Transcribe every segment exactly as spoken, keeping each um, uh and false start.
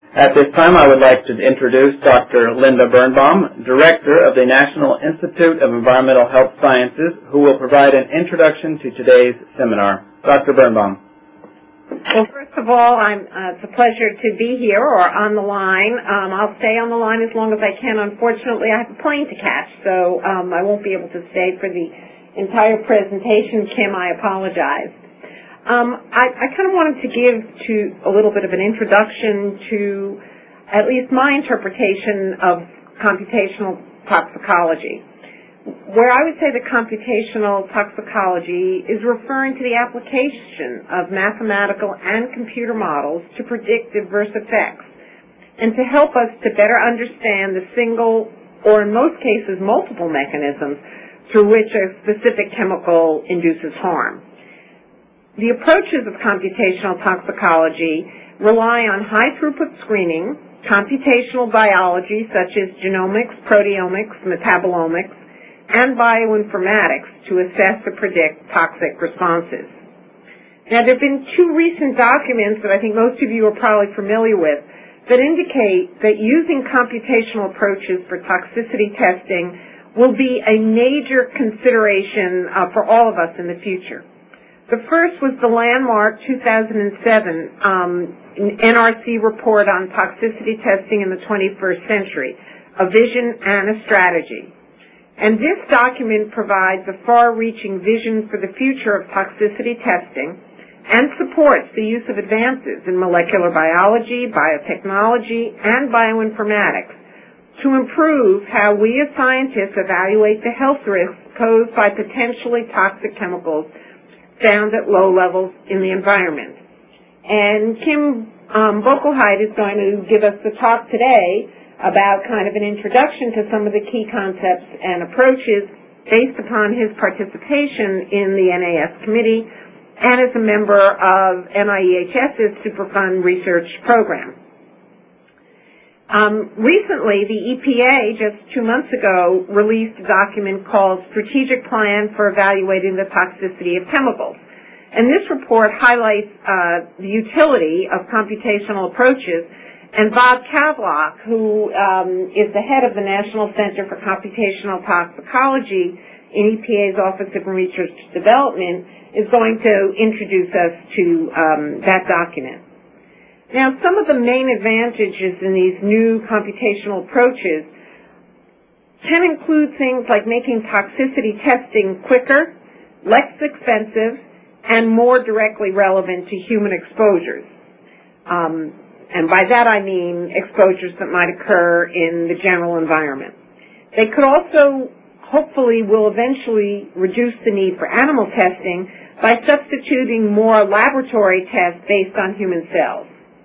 At this time, I would like to introduce Doctor Linda Birnbaum, Director of the National Institute of Environmental Health Sciences, who will provide an introduction to today's seminar. Doctor Birnbaum. Well, first of all, I'm, uh, it's a pleasure to be here or on the line. Um, I'll stay on the line as long as I can. Unfortunately, I have a plane to catch, so um, I won't be able to stay for the entire presentation. Kim, I apologize. Um, I, I kind of wanted to give to a little bit of an introduction to at least my interpretation of computational toxicology, where I would say that computational toxicology is referring to the application of mathematical and computer models to predict adverse effects and to help us to better understand the single or in most cases multiple mechanisms through which a specific chemical induces harm. The approaches of computational toxicology rely on high-throughput screening, computational biology such as genomics, proteomics, metabolomics, and bioinformatics to assess or predict toxic responses. Now, there have been two recent documents that I think most of you are probably familiar with that indicate that using computational approaches for toxicity testing will be a major consideration uh, for all of us in the future. The first was the landmark two thousand seven um, N R C report on toxicity testing in the twenty-first century, a vision and a strategy. And this document provides a far-reaching vision for the future of toxicity testing and supports the use of advances in molecular biology, biotechnology, and bioinformatics to improve how we as scientists evaluate the health risks posed by potentially toxic chemicals found at low levels in the environment. And Kim um, Boekelheit is going to give us the talk today about kind of an introduction to some of the key concepts and approaches based upon his participation in the N A S committee and as a member of N I E H S's Superfund research program. Um, recently, the E P A, just two months ago, released a document called Strategic Plan for Evaluating the Toxicity of Chemicals. And this report highlights uh, the utility of computational approaches. And Bob Kavlock, who um, is the head of the National Center for Computational Toxicology in E P A's Office of Research Development, is going to introduce us to um, that document. Now, some of the main advantages in these new computational approaches can include things like making toxicity testing quicker, less expensive, and more directly relevant to human exposures. Um, and by that I mean exposures that might occur in the general environment. They could also, hopefully, will eventually reduce the need for animal testing by substituting more laboratory tests based on human cells.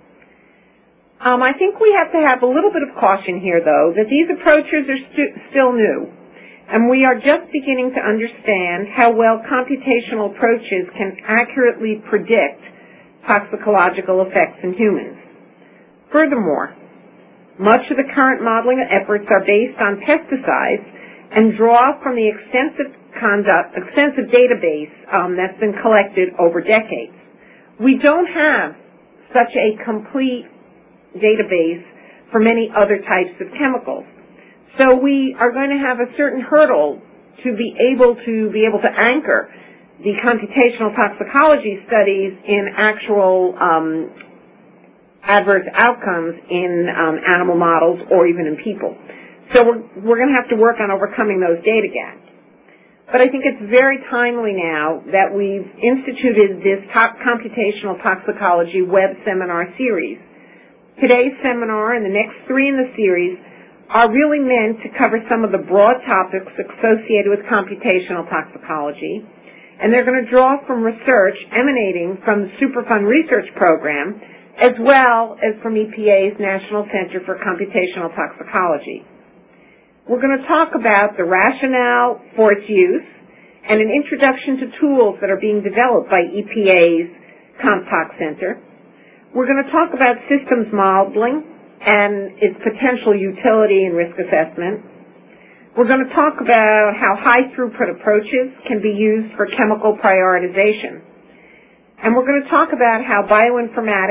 Um, I think we have to have a little bit of caution here, though, that these approaches are stu- still new, and we are just beginning to understand how well computational approaches can accurately predict toxicological effects in humans. Furthermore, much of the current modeling efforts are based on pesticides and draw from the extensive, conduct, extensive database um, that's been collected over decades. We don't have such a complete database for many other types of chemicals. So we are going to have a certain hurdle to be able to be able to anchor the computational toxicology studies in actual um, adverse outcomes in um, animal models or even in people. So we're, we're going to have to work on overcoming those data gaps. But I think it's very timely now that we've instituted this top computational toxicology web seminar series. Today's seminar and the next three in the series are really meant to cover some of the broad topics associated with computational toxicology, and they're going to draw from research emanating from the Superfund research program as well as from E P A's National Center for Computational Toxicology. We're going to talk about the rationale for its use and an introduction to tools that are being developed by E P A's CompTox Center. We're going to talk about systems modeling and its potential utility and risk assessment. We're going to talk about how high-throughput approaches can be used for chemical prioritization. And we're going to talk about how bioinformatics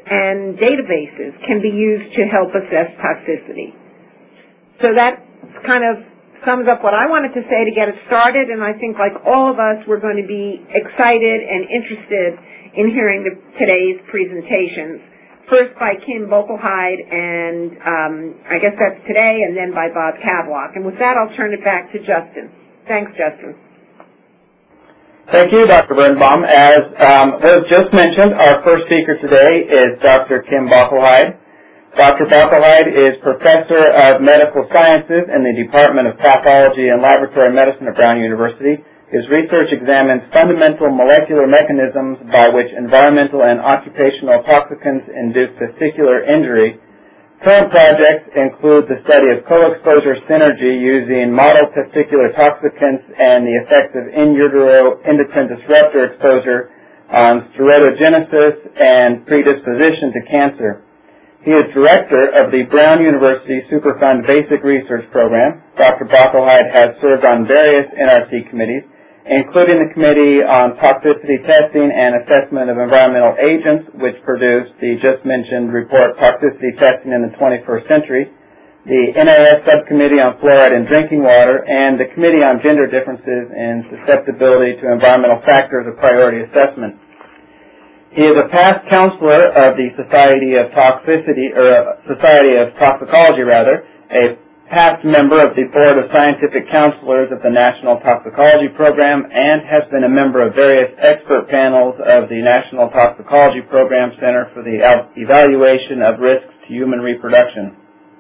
and databases can be used to help assess toxicity. So that kind of sums up what I wanted to say to get it started, and I think like all of us, we're going to be excited and interested in hearing the, today's presentations. First by Kim Boekelheide, and um, I guess that's today, and then by Bob Kavlock. And with that, I'll turn it back to Justin. Thanks, Justin. Thank you, Doctor Birnbaum. As um, was just mentioned, our first speaker today is Doctor Kim Boekelheide. Doctor Boekelheide is Professor of Medical Sciences in the Department of Pathology and Laboratory Medicine at Brown University. His research examines fundamental molecular mechanisms by which environmental and occupational toxicants induce testicular injury. Current projects include the study of co-exposure synergy using model testicular toxicants and the effects of in utero endocrine disruptor exposure on steroidogenesis and predisposition to cancer. He is director of the Brown University Superfund Basic Research Program. Doctor Boekelheide has served on various N R C committees, including the Committee on Toxicity Testing and Assessment of Environmental Agents, which produced the just mentioned report, Toxicity Testing in the twenty-first Century, the N A S Subcommittee on Fluoride in Drinking Water, and the Committee on Gender Differences in Susceptibility to Environmental Factors of Priority Assessment. He is a past counselor of the Society of Toxicity, or Society of Toxicology, rather, a past member of the Board of Scientific Counselors of the National Toxicology Program, and has been a member of various expert panels of the National Toxicology Program Center for the Evaluation of Risks to Human Reproduction.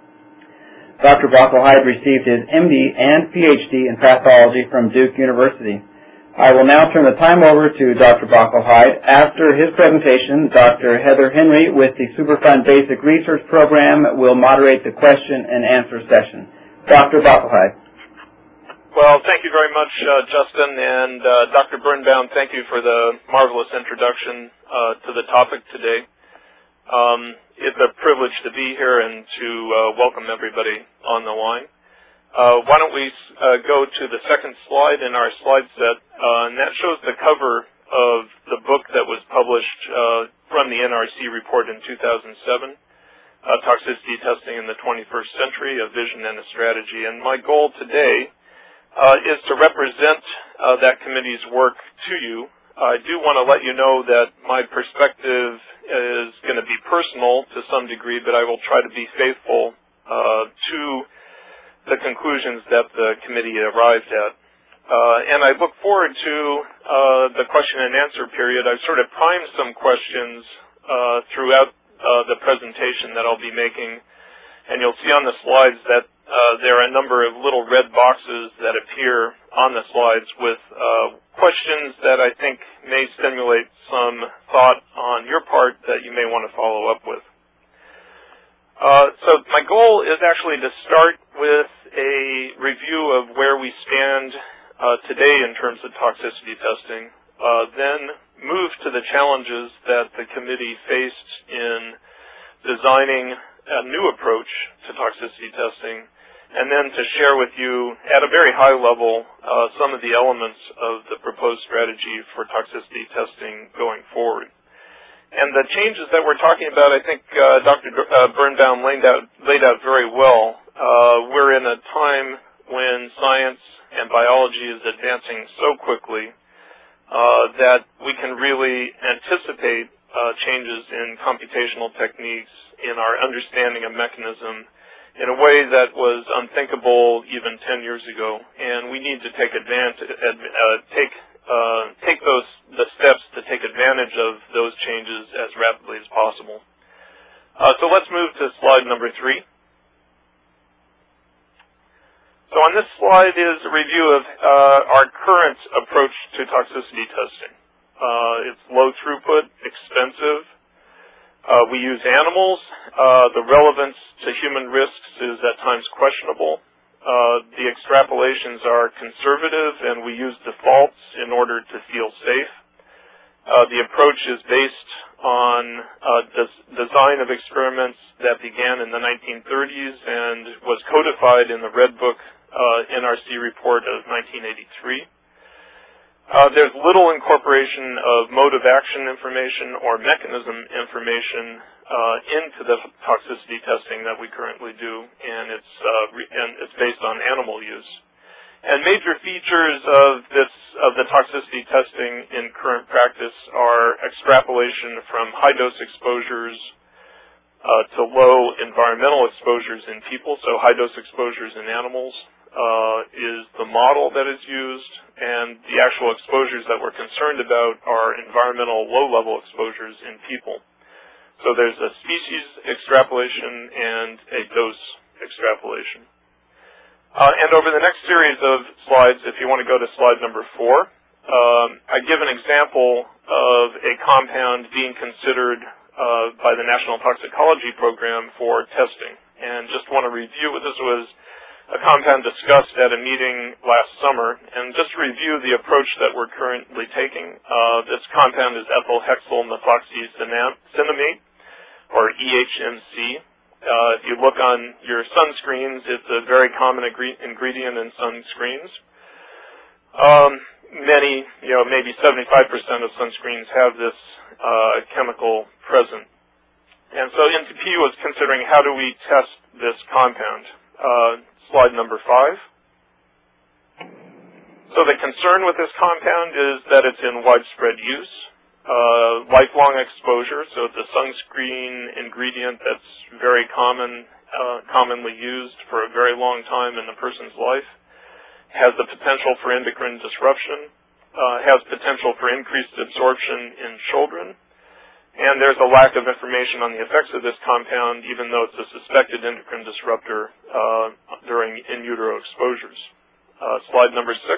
Doctor Boekelheide received his M D and P H D in pathology from Duke University. I will now turn the time over to Doctor Boekelheide. After his presentation, Doctor Heather Henry with the Superfund Basic Research Program will moderate the question and answer session. Doctor Boekelheide. Well, thank you very much, uh, Justin, and uh, Doctor Birnbaum, thank you for the marvelous introduction uh, to the topic today. Um, it's a privilege to be here and to uh, welcome everybody on the line. Uh, why don't we uh, go to the second slide in our slide set, uh, and that shows the cover of the book that was published uh, from the N R C report in two thousand seven, uh, Toxicity Testing in the twenty-first Century, A Vision and a Strategy. And my goal today uh, is to represent uh, that committee's work to you. I do want to let you know that my perspective is going to be personal to some degree, but I will try to be faithful uh, to the conclusions that the committee arrived at. Uh, and I look forward to uh, the question and answer period. I've sort of primed some questions uh, throughout uh, the presentation that I'll be making, and you'll see on the slides that uh, there are a number of little red boxes that appear on the slides with uh, questions that I think may stimulate some thought on your part that you may want to follow up with. Uh, so my goal is actually to start with a review of where we stand uh, today in terms of toxicity testing, uh, then move to the challenges that the committee faced in designing a new approach to toxicity testing, and then to share with you at a very high level uh, some of the elements of the proposed strategy for toxicity testing going forward. And the changes that we're talking about, I think uh, Doctor Birnbaum laid out, laid out very well. Uh, we're in a time when science and biology is advancing so quickly uh, that we can really anticipate uh, changes in computational techniques in our understanding of mechanism in a way that was unthinkable even ten years ago. And we need to take advantage, uh, take Uh, take those the steps to take advantage of those changes as rapidly as possible. Uh, so let's move to slide number three. So on this slide is a review of uh, our current approach to toxicity testing. Uh, it's low throughput, expensive. Uh, we use animals. Uh, the relevance to human risks is at times questionable. Uh, the extrapolations are conservative, and we use defaults in order to feel safe. Uh, the approach is based on uh, des- design of experiments that began in the nineteen thirties and was codified in the Red Book uh, N R C report of nineteen eighty-three. Uh, there's little incorporation of mode of action information or mechanism information uh, into the toxicity testing that we currently do, and it's uh, re and it's based on animal use. And major features of this of the toxicity testing in current practice are extrapolation from high dose exposures uh, to low environmental exposures in people, so high dose exposures in animals uh, is the model that is used, and the actual exposures that we're concerned about are environmental low level exposures in people. So there's a species extrapolation and a dose extrapolation. Uh, and over the next series of slides, if you want to go to slide number four, um, I give an example of a compound being considered uh, by the National Toxicology Program for testing. And just want to review what this was a compound discussed at a meeting last summer. And just to review the approach that we're currently taking, uh, this compound is ethyl hexyl methoxycinnamate, or E H M C. Uh, if you look on your sunscreens, it's a very common ingredient in sunscreens. Um, many, you know, maybe seventy-five percent of sunscreens have this uh, chemical present. And so N T P was considering how do we test this compound. Uh, slide number five. So the concern with this compound is that it's in widespread use. Uh, lifelong exposure, so it's a sunscreen ingredient that's very common, uh, commonly used for a very long time in the person's life, has the potential for endocrine disruption, uh, has potential for increased absorption in children, and there's a lack of information on the effects of this compound, even though it's a suspected endocrine disruptor uh, during in utero exposures. Uh, slide number six.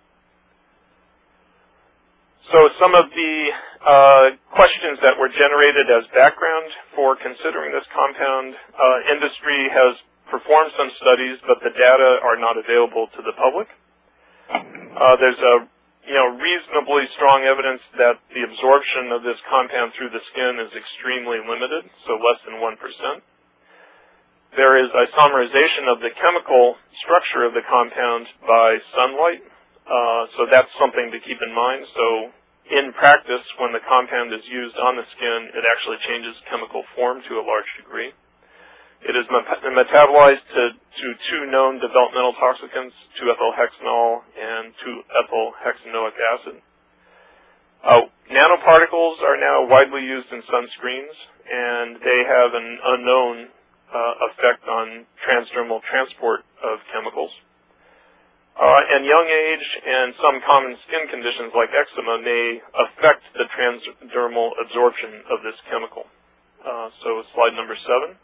So some of the uh, questions that were generated as background for considering this compound, uh, industry has performed some studies, but the data are not available to the public. Uh, there's a you know reasonably strong evidence that the absorption of this compound through the skin is extremely limited, so less than one percent. There is isomerization of the chemical structure of the compound by sunlight, uh, so that's something to keep in mind. So in practice, when the compound is used on the skin, it actually changes chemical form to a large degree. It is metabolized to, to two known developmental toxicants, two ethyl hexanol and two ethyl hexanoic acid. Uh, nanoparticles are now widely used in sunscreens, and they have an unknown uh, effect on transdermal transport of chemicals. Uh, and young age and some common skin conditions like eczema may affect the transdermal absorption of this chemical. Uh, so slide number seven.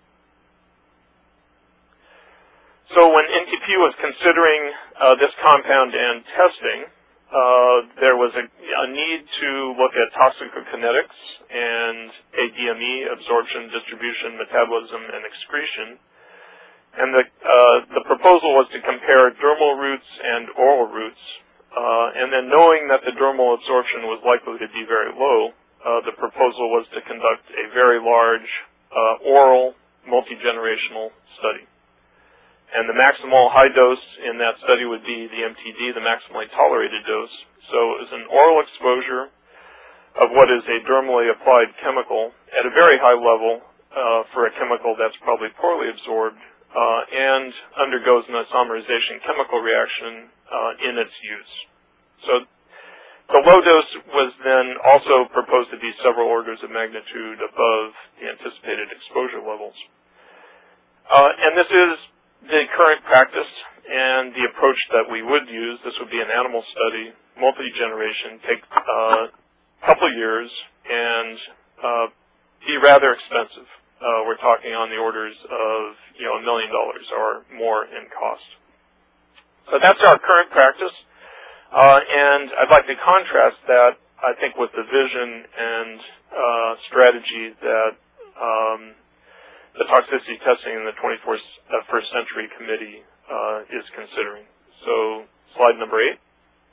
So when N T P was considering uh, this compound and testing, uh, there was a, a need to look at toxicokinetics and A D M E, absorption, distribution, metabolism, and excretion. And the, uh, the proposal was to compare dermal routes and oral routes. Uh, and then knowing that the dermal absorption was likely to be very low, uh, the proposal was to conduct a very large uh, oral multi-generational study. And the maximal high dose in that study would be the M T D, the maximally tolerated dose. So it was an oral exposure of what is a dermally applied chemical at a very high level uh, for a chemical that's probably poorly absorbed, Uh, and undergoes an isomerization chemical reaction uh, in its use. So the low dose was then also proposed to be several orders of magnitude above the anticipated exposure levels. Uh, and this is the current practice and the approach that we would use. This would be an animal study, multi-generation, take uh, a couple of years, and uh, be rather expensive. Uh, we're talking on the orders of, you know, a million dollars or more in cost. So that's our current practice. Uh, and I'd like to contrast that, I think, with the vision and uh, strategy that um, the Toxicity Testing in the twenty-first Century Committee uh, is considering. So slide number eight.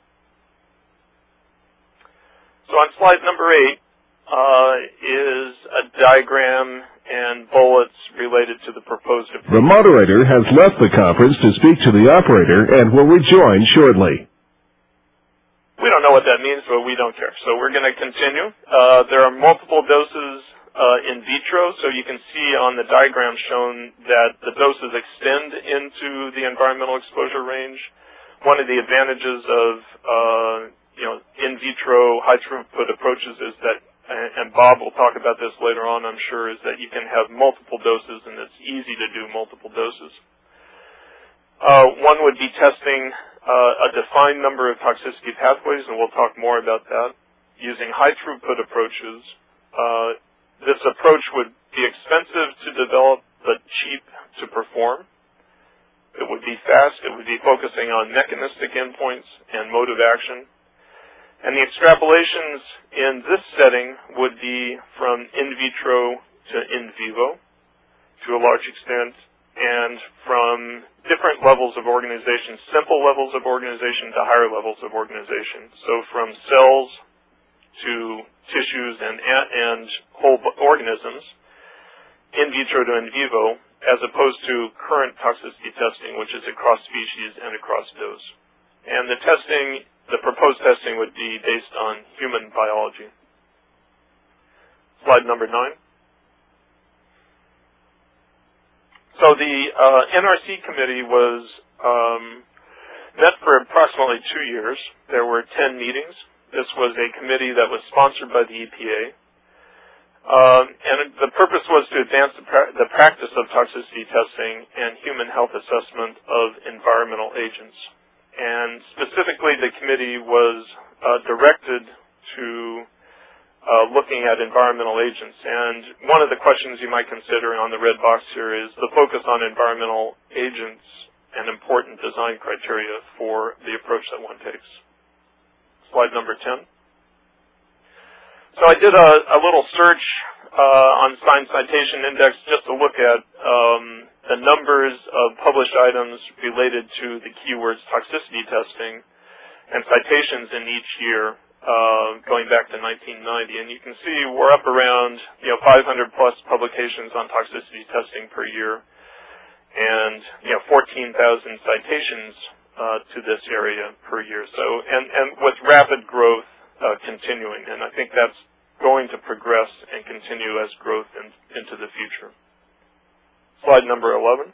So on slide number eight uh, is a diagram and bullets related to the proposed approach. The moderator has left the conference to speak to the operator and will rejoin shortly. We don't know what that means, but we don't care. So we're going to continue. Uh, there are multiple doses uh, in vitro. So you can see on the diagram shown that the doses extend into the environmental exposure range. One of the advantages of uh, you know in vitro high throughput approaches is that, and Bob will talk about this later on, I'm sure, is that you can have multiple doses, and it's easy to do multiple doses. Uh, one would be testing uh, a defined number of toxicity pathways, and we'll talk more about that. Using high throughput approaches, uh, this approach would be expensive to develop but cheap to perform. It would be fast. It would be focusing on mechanistic endpoints and mode of action. And the extrapolations in this setting would be from in vitro to in vivo to a large extent, and from different levels of organization, simple levels of organization to higher levels of organization. So from cells to tissues and, and whole organisms, in vitro to in vivo, as opposed to current toxicity testing, which is across species and across dose. And the testing, the proposed testing would be based on human biology. Slide number nine. So the uh, N R C committee was um, met for approximately two years. There were ten meetings. This was a committee that was sponsored by the E P A. Um, and the purpose was to advance the, pra the practice of toxicity testing and human health assessment of environmental agents. And specifically, the committee was uh, directed to uh, looking at environmental agents. And one of the questions you might consider on the red box here is the focus on environmental agents and important design criteria for the approach that one takes. Slide number ten. So I did a, a little search uh, on Science Citation Index just to look at um, the numbers of published items related to the keywords toxicity testing and citations in each year uh, going back to nineteen ninety. And you can see we're up around you know five hundred plus publications on toxicity testing per year, and you know fourteen thousand citations Uh, to this area per year. So, and, and with rapid growth uh, continuing, and I think that's going to progress and continue as growth in, into the future. Slide number eleven.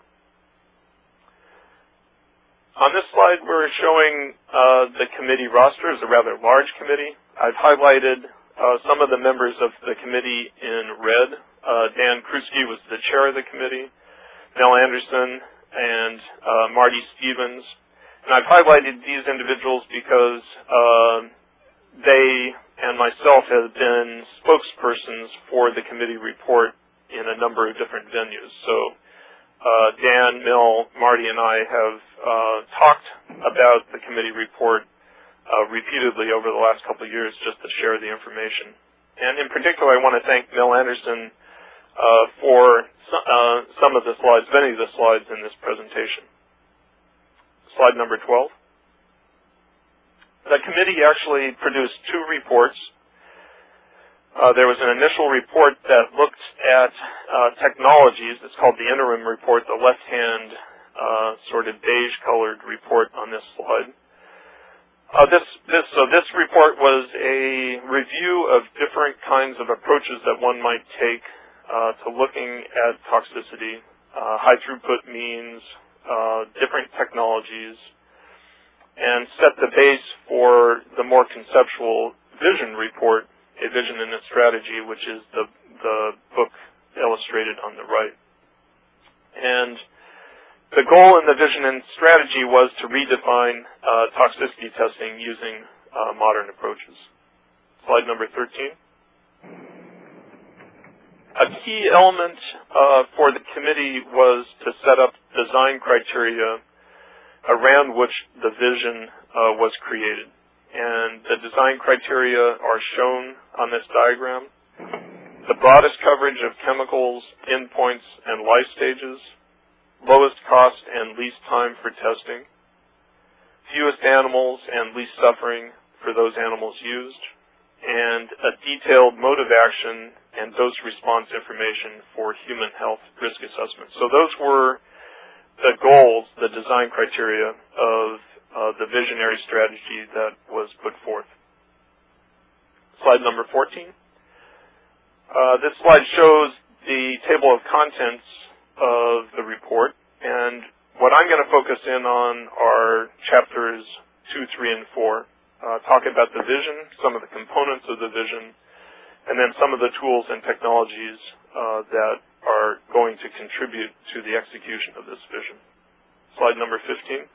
On this slide, we're showing uh, the committee roster. It's a rather large committee. I've highlighted uh, some of the members of the committee in red. Uh, Dan Krusky was the chair of the committee. Mel Anderson and uh, Marty Stevens. And I've highlighted these individuals because uh, they and myself have been spokespersons for the committee report in a number of different venues. So uh, Dan, Mel, Marty, and I have uh, talked about the committee report uh, repeatedly over the last couple of years just to share the information. And in particular, I want to thank Mel Anderson uh, for so, uh, some of the slides, many of the slides in this presentation. Slide number twelve. The committee actually produced two reports. Uh, there was an initial report that looked at uh, technologies. It's called the interim report, the left-hand uh, sort of beige-colored report on this slide. Uh, this, this, so this report was a review of different kinds of approaches that one might take uh, to looking at toxicity, uh, high-throughput means, Uh, different technologies, and set the base for the more conceptual vision report, A Vision and a Strategy, which is the, the book illustrated on the right. And the goal in the vision and strategy was to redefine uh, toxicity testing using uh, modern approaches. Slide number thirteen. A key element uh, for the committee was to set up design criteria around which the vision uh, was created. And the design criteria are shown on this diagram. The broadest coverage of chemicals, endpoints, and life stages, lowest cost and least time for testing, fewest animals and least suffering for those animals used, and a detailed mode of action and dose response information for human health risk assessment. So those were the goals, the design criteria of uh, the visionary strategy that was put forth. Slide number fourteen. Uh, this slide shows the table of contents of the report, and what I'm going to focus in on are chapters two, three, and four, uh, talking about the vision, some of the components of the vision, and then some of the tools and technologies uh, that are going to contribute to the execution of this vision. Slide number fifteen.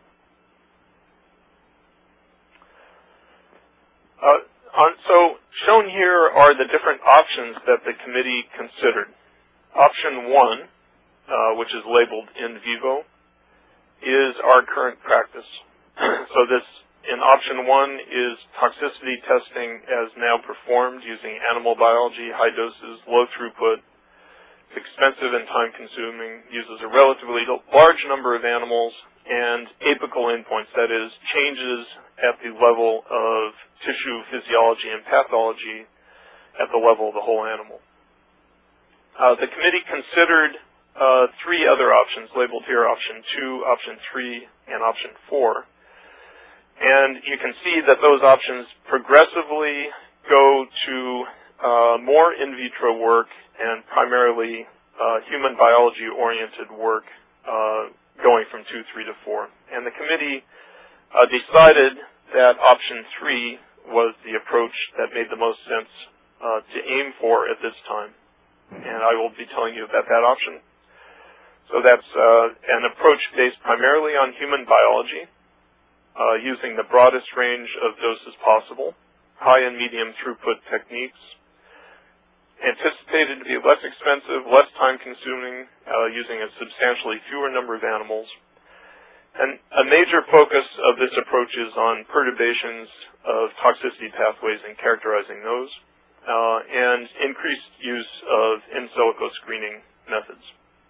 Uh, on, so shown here are the different options that the committee considered. Option one, uh, which is labeled in vivo, is our current practice. So this, in option one, is toxicity testing as now performed using animal biology, high doses, low throughput. It's expensive and time-consuming, uses a relatively large number of animals, and apical endpoints, that is, changes at the level of tissue physiology and pathology at the level of the whole animal. Uh, the committee considered uh, three other options, labeled here option two, option three, and option four. And you can see that those options progressively go to uh, more in vitro work and primarily uh, human biology-oriented work uh, going from two, three to four. And the committee uh, decided that option three was the approach that made the most sense uh, to aim for at this time. And I will be telling you about that option. So that's uh, an approach based primarily on human biology, uh, using the broadest range of doses possible, high and medium throughput techniques, anticipated to be less expensive, less time-consuming, uh, using a substantially fewer number of animals. And a major focus of this approach is on perturbations of toxicity pathways and characterizing those, uh, and increased use of in silico screening methods.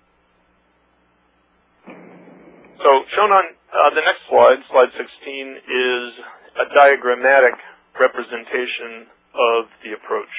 So shown on uh, the next slide, slide sixteen, is a diagrammatic representation of the approach.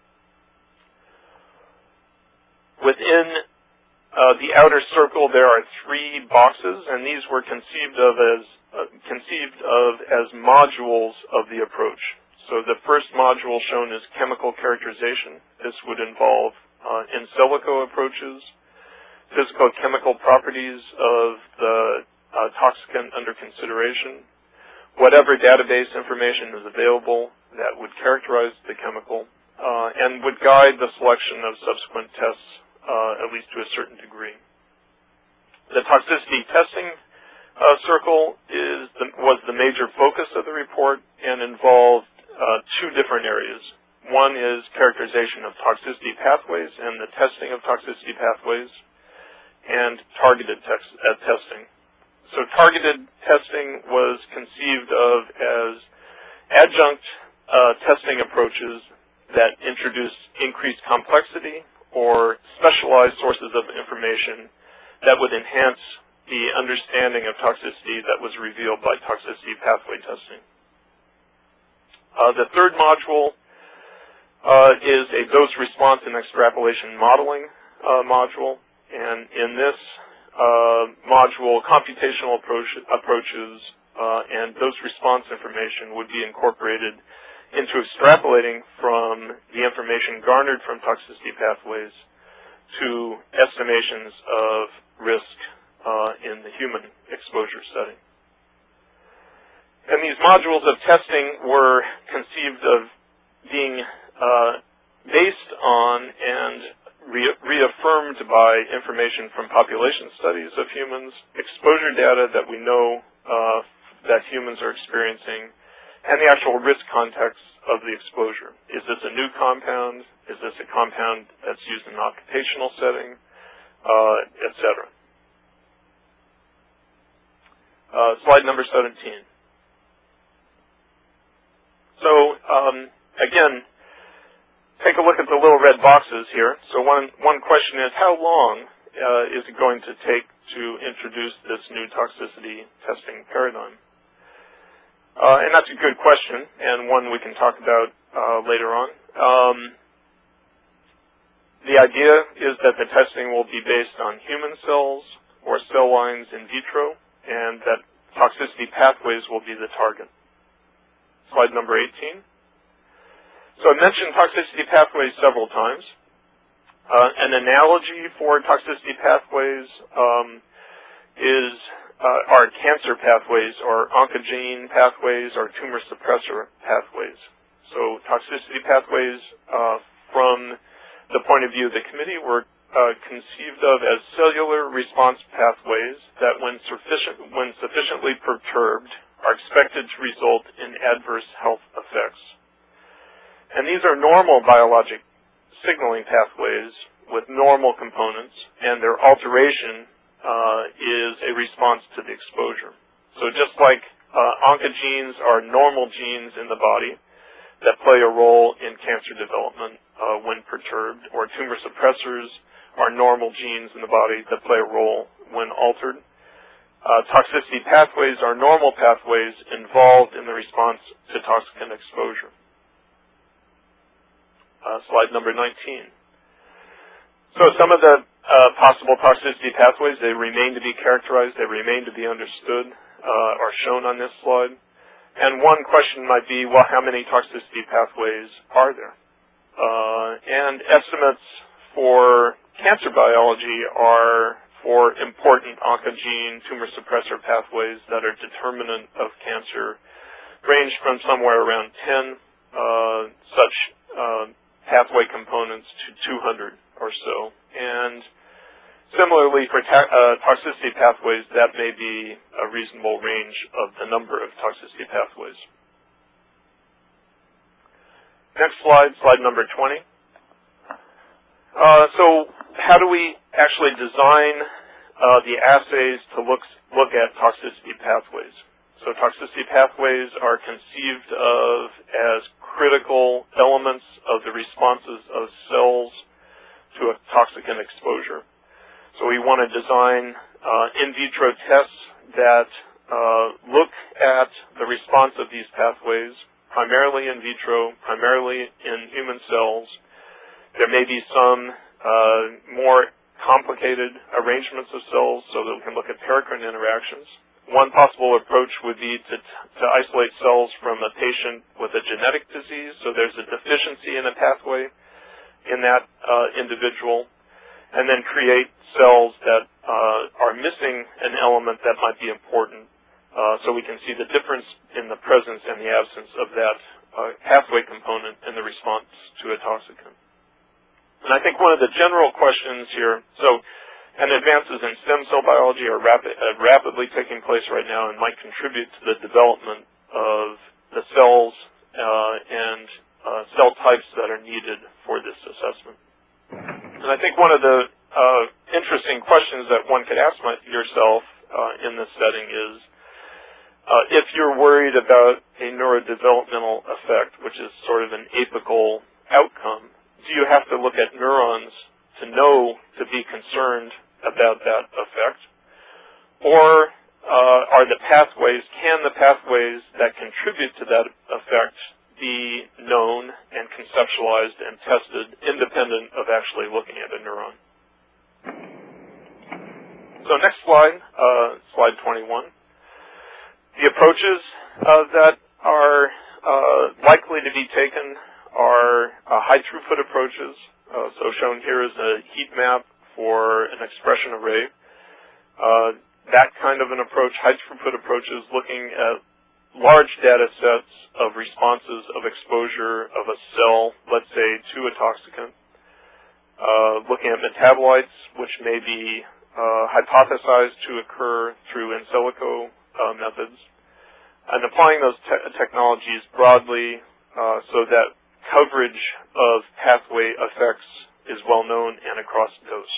Within uh, the outer circle, there are three boxes, and these were conceived of as uh, conceived of as modules of the approach. So the first module shown is chemical characterization. This would involve uh, in silico approaches, physicochemical properties of the uh, toxicant under consideration, whatever database information is available that would characterize the chemical, uh, and would guide the selection of subsequent tests, uh, at least to a certain degree. The toxicity testing uh, circle is the, was the major focus of the report and involved uh, two different areas. One is characterization of toxicity pathways and the testing of toxicity pathways, and targeted tex- uh, testing. So targeted testing was conceived of as adjunct uh, testing approaches that introduce increased complexity or specialized sources of information that would enhance the understanding of toxicity that was revealed by toxicity pathway testing. Uh, the third module uh, is a dose response and extrapolation modeling uh, module. And in this uh, module, computational approach, approaches uh, and dose response information would be incorporated into extrapolating from the information garnered from toxicity pathways to estimations of risk uh, in the human exposure setting. And these modules of testing were conceived of being uh, based on and Re- reaffirmed by information from population studies of humans, exposure data that we know uh, that humans are experiencing, and the actual risk context of the exposure. Is this a new compound? Is this a compound that's used in an occupational setting, uh, et cetera? Uh, slide number seventeen. So, um, again, take a look at the little red boxes here. So one, one question is, how long uh, is it going to take to introduce this new toxicity testing paradigm? Uh, and that's a good question, and one we can talk about uh, later on. Um, the idea is that the testing will be based on human cells or cell lines in vitro, and that toxicity pathways will be the target. Slide number eighteen. So I mentioned toxicity pathways several times. Uh, an analogy for toxicity pathways um, is uh, are cancer pathways, or oncogene pathways, or tumor suppressor pathways. So toxicity pathways, uh, from the point of view of the committee, were uh, conceived of as cellular response pathways that, when sufficient, when sufficiently perturbed, are expected to result in adverse health effects. And these are normal biologic signaling pathways with normal components, and their alteration uh, is a response to the exposure. So just like uh, oncogenes are normal genes in the body that play a role in cancer development uh, when perturbed, or tumor suppressors are normal genes in the body that play a role when altered, uh, toxicity pathways are normal pathways involved in the response to toxicant exposure. Uh, slide number nineteen. So some of the uh, possible toxicity pathways, they remain to be characterized, they remain to be understood, uh, are shown on this slide. And one question might be, well, how many toxicity pathways are there? Uh, and estimates for cancer biology are for important oncogene tumor suppressor pathways that are determinant of cancer range from somewhere around ten uh, such uh, pathway components to two hundred or so. And similarly, for ta- uh, toxicity pathways, that may be a reasonable range of the number of toxicity pathways. Next slide, slide number twenty. Uh, so how do we actually design uh, the assays to look, look at toxicity pathways? So toxicity pathways are conceived of as critical elements of the responses of cells to a toxicant exposure. So we want to design uh, in vitro tests that uh, look at the response of these pathways, primarily in vitro, primarily in human cells. There may be some uh, more complicated arrangements of cells so that we can look at paracrine interactions. One possible approach would be to, to isolate cells from a patient with a genetic disease, so there's a deficiency in a pathway in that uh, individual, and then create cells that uh, are missing an element that might be important, uh, so we can see the difference in the presence and the absence of that uh, pathway component in the response to a toxicant. And I think one of the general questions here, so and advances in stem cell biology are rapid, uh, rapidly taking place right now and might contribute to the development of the cells uh, and uh, cell types that are needed for this assessment. And I think one of the uh, interesting questions that one could ask my, yourself uh, in this setting is, uh, if you're worried about a neurodevelopmental effect, which is sort of an apical outcome, do you have to look at neurons to know to be concerned about that effect? Or uh, are the pathways, can the pathways that contribute to that effect be known and conceptualized and tested independent of actually looking at a neuron? So next slide, uh, slide twenty-one. The approaches uh, that are uh, likely to be taken are uh, high throughput approaches. Uh, so shown here is a heat map for an expression array. Uh, that kind of an approach, high throughput approaches, looking at large data sets of responses of exposure of a cell, let's say, to a toxicant. Uh, looking at metabolites, which may be uh, hypothesized to occur through in silico uh, methods, and applying those te- technologies broadly uh, so that coverage of pathway effects is well known and across dose.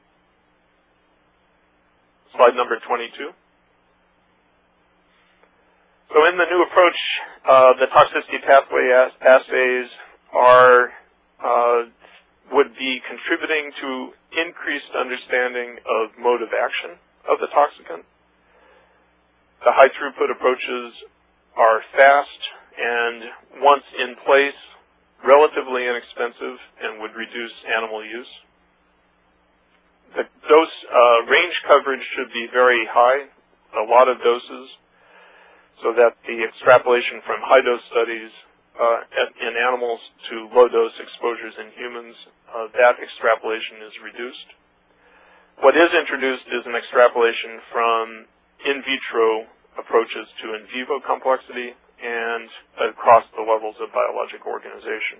Slide number twenty-two. So in the new approach, uh, the toxicity pathway as- assays are uh, would be contributing to increased understanding of mode of action of the toxicant. The high throughput approaches are fast and, once in place, relatively inexpensive and would reduce animal use. The dose uh, range coverage should be very high, a lot of doses, so that the extrapolation from high-dose studies uh, in animals to low-dose exposures in humans uh, that extrapolation is reduced. What is introduced is an extrapolation from in vitro approaches to in vivo complexity and across the levels of biologic organization.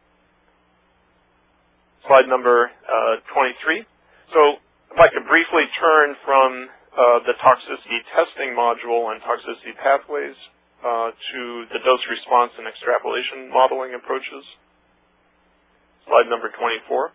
Slide number uh, twenty-three. So I'd like to briefly turn from uh, the toxicity testing module and toxicity pathways uh, to the dose response and extrapolation modeling approaches. Slide number twenty-four.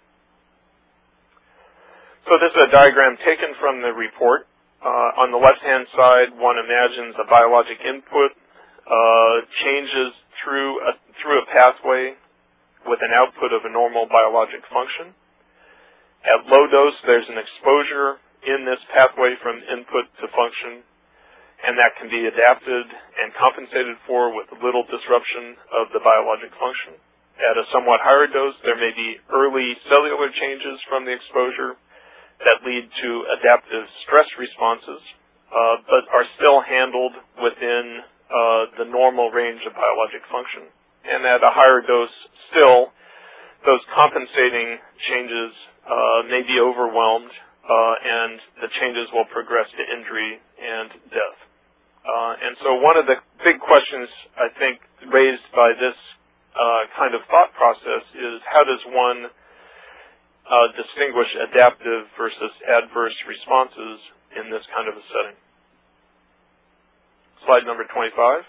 So this is a diagram taken from the report. Uh, on the left-hand side, one imagines a biologic input uh, changes through a, through a pathway with an output of a normal biologic function. At low dose, there's an exposure in this pathway from input to function, and that can be adapted and compensated for with little disruption of the biologic function. At a somewhat higher dose, there may be early cellular changes from the exposure that lead to adaptive stress responses, uh, but are still handled within uh, the normal range of biologic function. And at a higher dose, still, those compensating changes uh, may be overwhelmed, uh, and the changes will progress to injury and death. Uh, and so one of the big questions, I think, raised by this uh, kind of thought process is how does one Uh, distinguish adaptive versus adverse responses in this kind of a setting. Slide number twenty-five.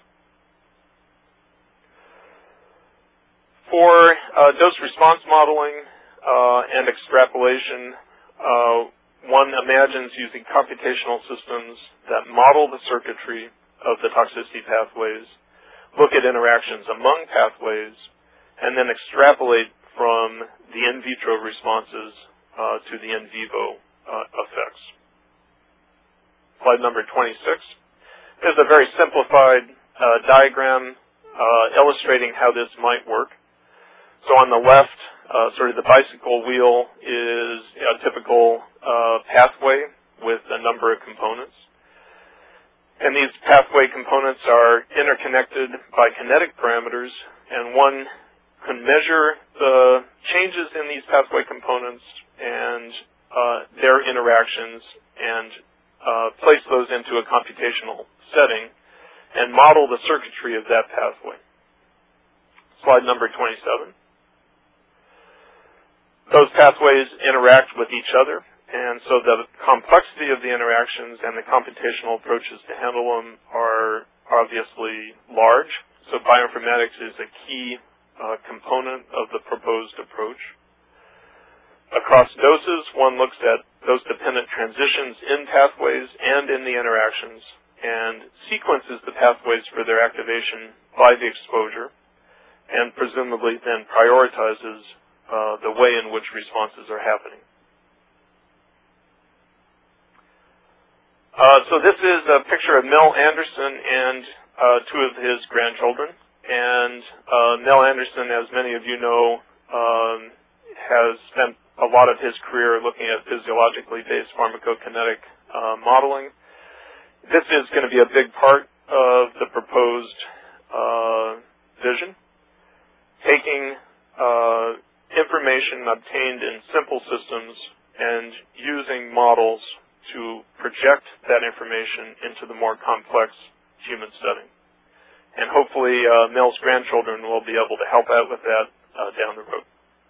For uh, dose response modeling uh, and extrapolation, uh, one imagines using computational systems that model the circuitry of the toxicity pathways, look at interactions among pathways, and then extrapolate from the in vitro responses uh, to the in vivo uh, effects. Slide number twenty-six. There's a very simplified uh, diagram uh, illustrating how this might work. So on the left, uh, sort of the bicycle wheel is a typical uh, pathway with a number of components. And these pathway components are interconnected by kinetic parameters, and one can measure the changes in these pathway components and uh, their interactions and uh, place those into a computational setting and model the circuitry of that pathway. Slide number twenty-seven. Those pathways interact with each other, and so the complexity of the interactions and the computational approaches to handle them are obviously large. So bioinformatics is a key Uh, component of the proposed approach. Across doses, one looks at dose-dependent transitions in pathways and in the interactions and sequences the pathways for their activation by the exposure and presumably then prioritizes uh, the way in which responses are happening. Uh, so this is a picture of Mel Anderson and uh, two of his grandchildren. And uh, Mel Anderson, as many of you know, um, has spent a lot of his career looking at physiologically based pharmacokinetic uh, modeling. This is going to be a big part of the proposed uh, vision, taking uh, information obtained in simple systems and using models to project that information into the more complex human setting. And hopefully uh, Mel's grandchildren will be able to help out with that uh, down the road.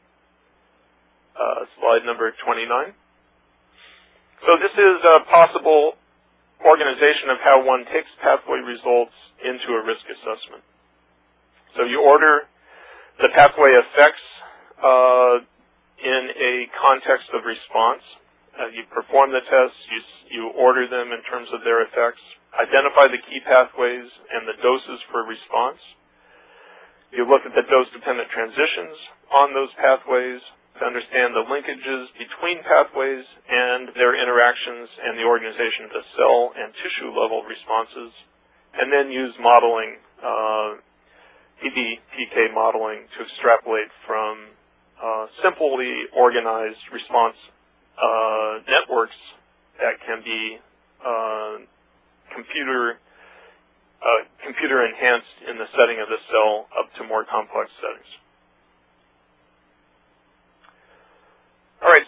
Uh, slide number twenty-nine. So this is a possible organization of how one takes pathway results into a risk assessment. So you order the pathway effects uh, in a context of response. Uh, you perform the tests, you, you order them in terms of their effects, identify the key pathways and the doses for response. You look at the dose-dependent transitions on those pathways to understand the linkages between pathways and their interactions and the organization of the cell and tissue level responses, and then use modeling, uh, P B P K modeling, to extrapolate from uh, simply organized response uh, networks that can be uh, computer uh, computer enhanced in the setting of the cell up to more complex settings.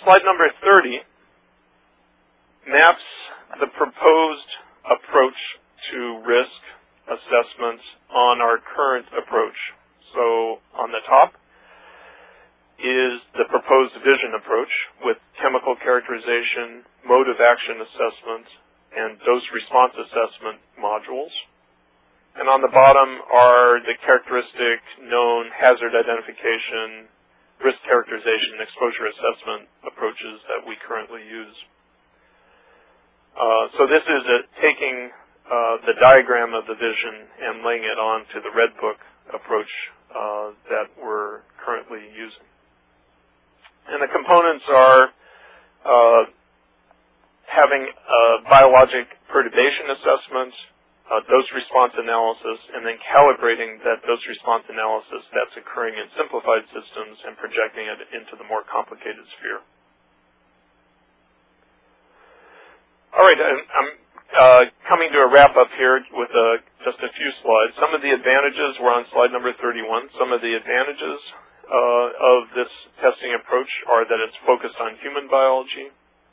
slide number thirty maps the proposed approach to risk assessment on our current approach. So on the top is the proposed vision approach with chemical characterization, mode of action assessment, and dose response assessment modules. And on the bottom are the characteristic known hazard identification, risk characterization, and exposure assessment approaches that we currently use. Uh, so this is a, taking uh, the diagram of the vision and laying it on to the Red Book approach uh, that we're currently using. And the components are uh, having a biologic perturbation assessment, uh, dose response analysis, and then calibrating that dose response analysis that's occurring in simplified systems and projecting it into the more complicated sphere. All right, I'm uh, coming to a wrap-up here with uh, just a few slides. Some of the advantages were on slide number thirty-one. Some of the advantages uh, of this testing approach are that it's focused on human biology,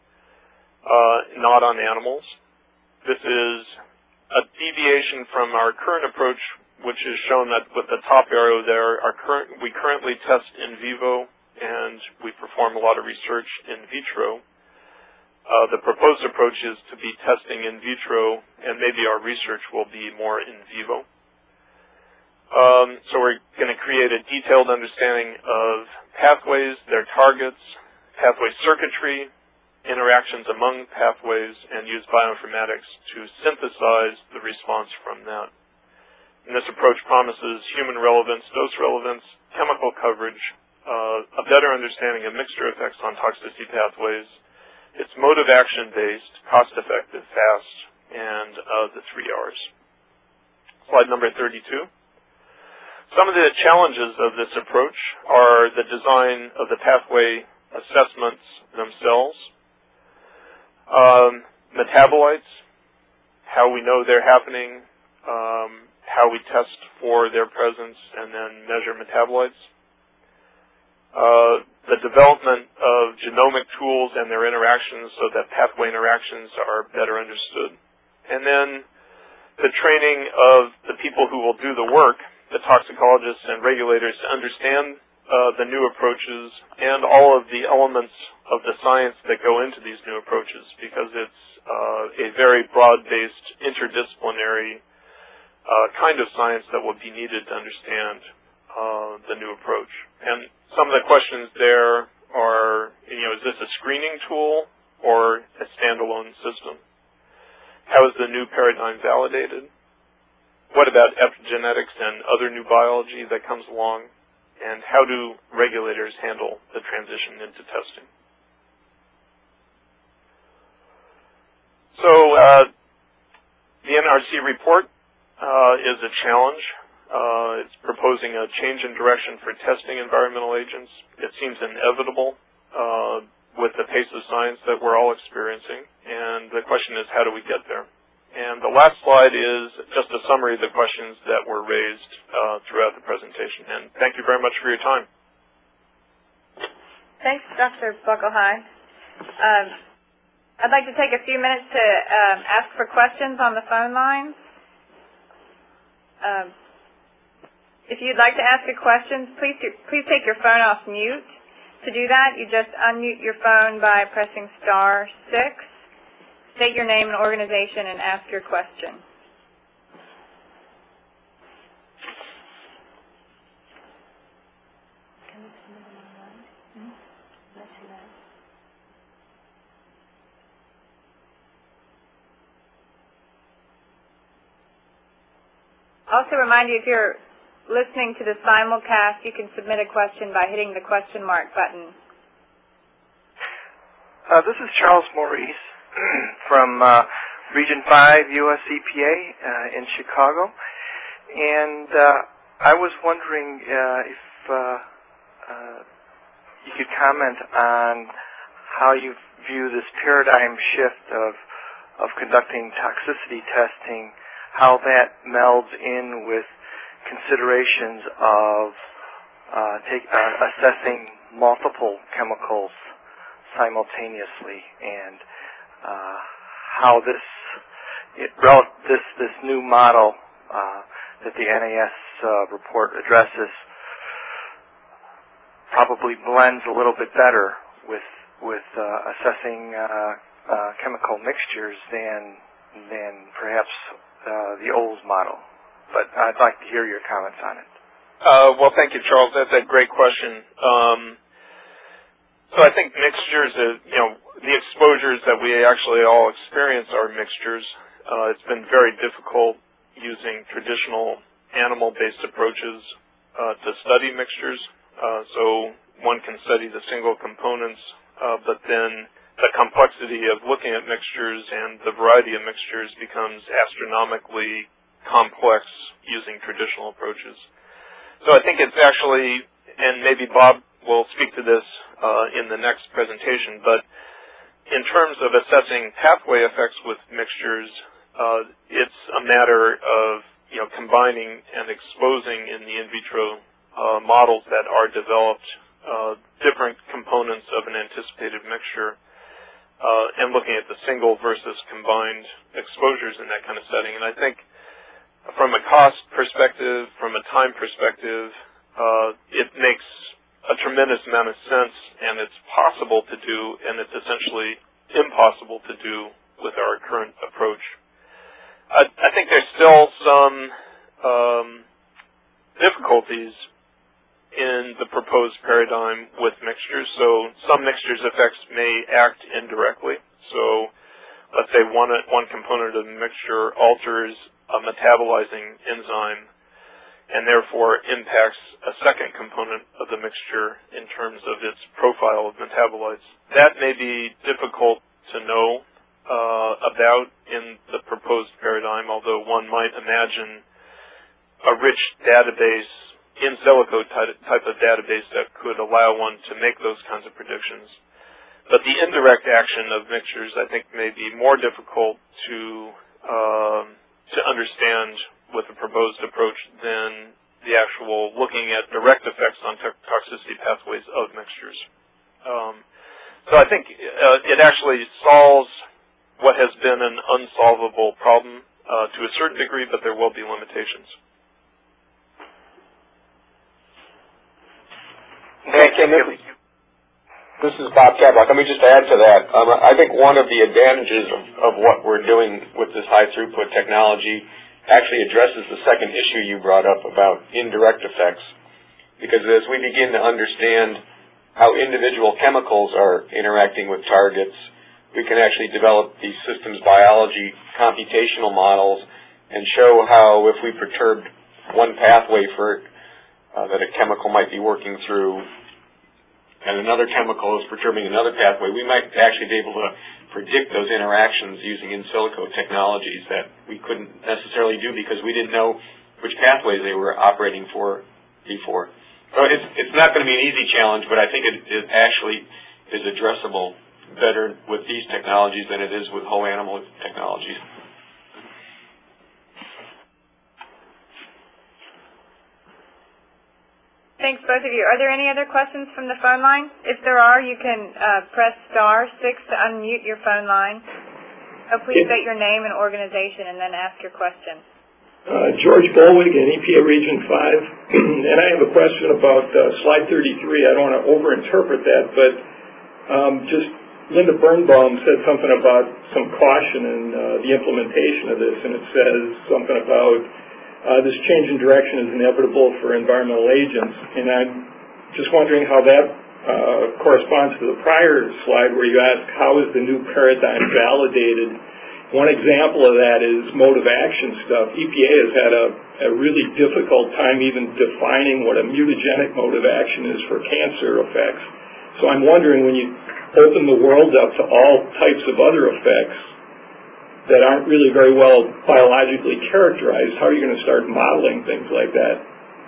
uh, not on animals. This is a deviation from our current approach, which is shown that with the top arrow there. Our current, we currently test in vivo, and we perform a lot of research in vitro. Uh, the proposed approach is to be testing in vitro, and maybe our research will be more in vivo. Um, so we're going to create a detailed understanding of pathways, their targets, pathway circuitry, interactions among pathways, and use bioinformatics to synthesize the response from that. And this approach promises human relevance, dose relevance, chemical coverage, uh, a better understanding of mixture effects on toxicity pathways. It's mode of action based, cost effective, fast, and uh, the three R's. Slide number thirty-two. Some of the challenges of this approach are the design of the pathway assessments themselves, um, metabolites, how we know they're happening, um, how we test for their presence, and then measure metabolites. Uh, the development of genomic tools and their interactions so that pathway interactions are better understood. And then the training of the people who will do the work, the toxicologists and regulators, to understand uh, the new approaches and all of the elements of the science that go into these new approaches, because it's uh, a very broad-based, interdisciplinary uh, kind of science that will be needed to understand uh, the new approach. And some of the questions there are, you know, is this a screening tool or a standalone system? How is the new paradigm validated? What about epigenetics and other new biology that comes along? And how do regulators handle the transition into testing? So uh, the N R C report uh, is a challenge. Uh, it's proposing a change in direction for testing environmental agents. It seems inevitable uh, with the pace of science that we're all experiencing. And the question is, how do we get there? And the last slide is just a summary of the questions that were raised uh, throughout the presentation. And thank you very much for your time. Thanks, Doctor Buckelheim. Um, I'd like to take a few minutes to um, ask for questions on the phone lines. Um, If you'd like to ask a question, please please take your phone off mute. To do that, you just unmute your phone by pressing star six. State your name and organization and ask your question. Also remind you, if you're listening to the simulcast, you can submit a question by hitting the question mark button. Uh, this is Charles Maurice from uh, Region five U S E P A uh, in Chicago. And uh, I was wondering uh, if uh, uh, you could comment on how you view this paradigm shift of, of conducting toxicity testing, how that melds in with considerations of uh, take, uh, assessing multiple chemicals, simultaneously, and uh, how this it, rel- this this new model uh, that the N A S uh, report addresses probably blends a little bit better with with uh, assessing uh, uh, chemical mixtures than than perhaps uh, the O L S model. But I'd like to hear your comments on it. Uh, well, thank you, Charles. That's a great question. Um, so I think mixtures, uh, you know, the exposures that we actually all experience are mixtures. Uh, it's been very difficult using traditional animal-based approaches uh, to study mixtures. Uh, so one can study the single components, uh, but then the complexity of looking at mixtures and the variety of mixtures becomes astronomically complex using traditional approaches. So I think it's actually, and maybe Bob will speak to this uh, in the next presentation, but in terms of assessing pathway effects with mixtures, uh, it's a matter of, you know, combining and exposing in the in vitro uh, models that are developed uh, different components of an anticipated mixture uh, and looking at the single versus combined exposures in that kind of setting. And I think from a cost perspective, from a time perspective, uh, it makes a tremendous amount of sense, and it's possible to do, and it's essentially impossible to do with our current approach. I, I think there's still some um, difficulties in the proposed paradigm with mixtures. So some mixtures effects may act indirectly. So let's say one, one component of the mixture alters a metabolizing enzyme and therefore impacts a second component of the mixture in terms of its profile of metabolites. That may be difficult to know uh, about in the proposed paradigm, although one might imagine a rich database, in silico type of database that could allow one to make those kinds of predictions. But the indirect action of mixtures, I think, may be more difficult to um, to understand with the proposed approach than the actual looking at direct effects on to- toxicity pathways of mixtures. Um, so I think uh, it actually solves what has been an unsolvable problem uh, to a certain degree, but there will be limitations. Thank you. This is Bob Cadlock. Let me just add to that. Um, I think one of the advantages of, of what we're doing with this high throughput technology actually addresses the second issue you brought up about indirect effects. Because as we begin to understand how individual chemicals are interacting with targets, we can actually develop these systems biology computational models and show how if we perturbed one pathway for uh, that a chemical might be working through and another chemical is perturbing another pathway, we might actually be able to predict those interactions using in silico technologies that we couldn't necessarily do because we didn't know which pathways they were operating for before. So it's, it's not going to be an easy challenge, but I think it, it actually is addressable better with these technologies than it is with whole animal technologies. Thanks, both of you. Are there any other questions from the phone line? If there are, you can uh, press star six to unmute your phone line. Oh, please state your name and organization and then ask your question. Uh, George Bolwig in E P A Region five. And I have a question about uh, slide thirty-three. I don't want to overinterpret that, but um, just Linda Birnbaum said something about some caution in uh, the implementation of this, and it says something about Uh, this change in direction is inevitable for environmental agents, and I'm just wondering how that uh, corresponds to the prior slide where you ask how is the new paradigm validated. One example of that is mode of action stuff. E P A has had a, a really difficult time even defining what a mutagenic mode of action is for cancer effects. So I'm wondering, when you open the world up to all types of other effects that aren't really very well biologically characterized, how are you going to start modeling things like that?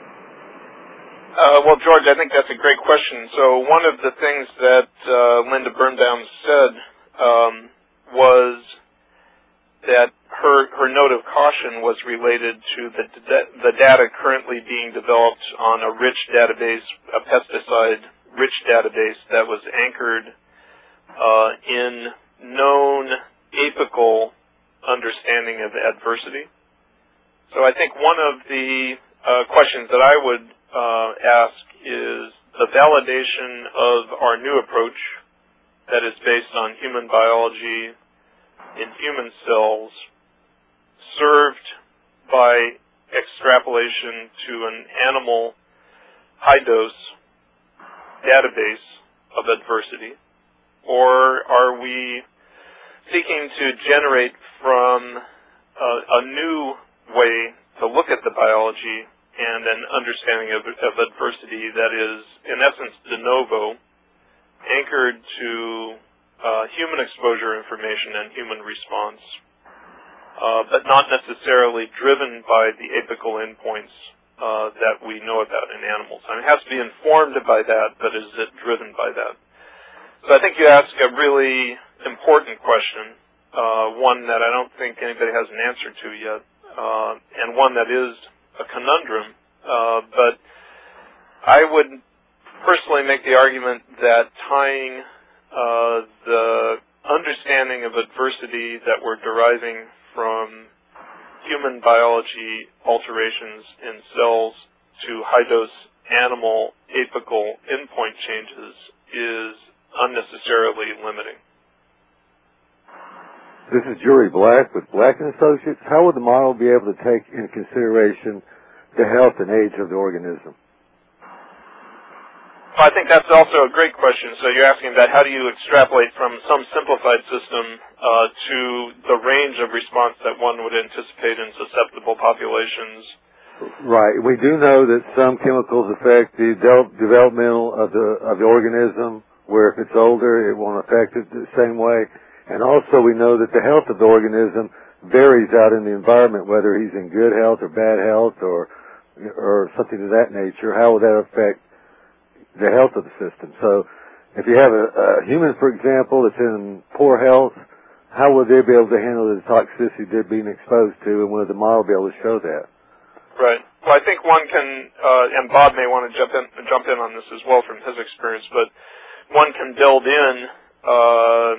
Uh, well, George, I think that's a great question. So one of the things that uh, Linda Birnbaum said um, was that her her note of caution was related to the the data currently being developed on a rich database, a pesticide-rich database that was anchored uh, in known apical understanding of adversity. So I think one of the uh, questions that I would uh, ask is the validation of our new approach that is based on human biology in human cells, served by extrapolation to an animal high-dose database of adversity, or are we seeking to generate from a, a new way to look at the biology and an understanding of, of adversity that is, in essence, de novo, anchored to uh, human exposure information and human response, uh, but not necessarily driven by the apical endpoints uh, that we know about in animals. I mean, it has to be informed by that, but is it driven by that? So I think you ask a really important question, uh, one that I don't think anybody has an answer to yet, uh, and one that is a conundrum, uh, but I would personally make the argument that tying uh, the understanding of adversity that we're deriving from human biology alterations in cells to high-dose animal apical endpoint changes is unnecessarily limiting. This is Jury Black with Black and Associates. How would the model be able to take into consideration the health and age of the organism? Well, I think that's also a great question. So you're asking that how do you extrapolate from some simplified system uh, to the range of response that one would anticipate in susceptible populations? Right. We do know that some chemicals affect the de- developmental of the of the organism, where if it's older, it won't affect it the same way. And also we know that the health of the organism varies out in the environment, whether he's in good health or bad health or or something of that nature. How will that affect the health of the system? So if you have a, a human, for example, that's in poor health, how will they be able to handle the toxicity they're being exposed to, and will the model be able to show that? Right. Well, I think one can, uh, and Bob may want to jump in, jump in on this as well from his experience, but one can build in uh,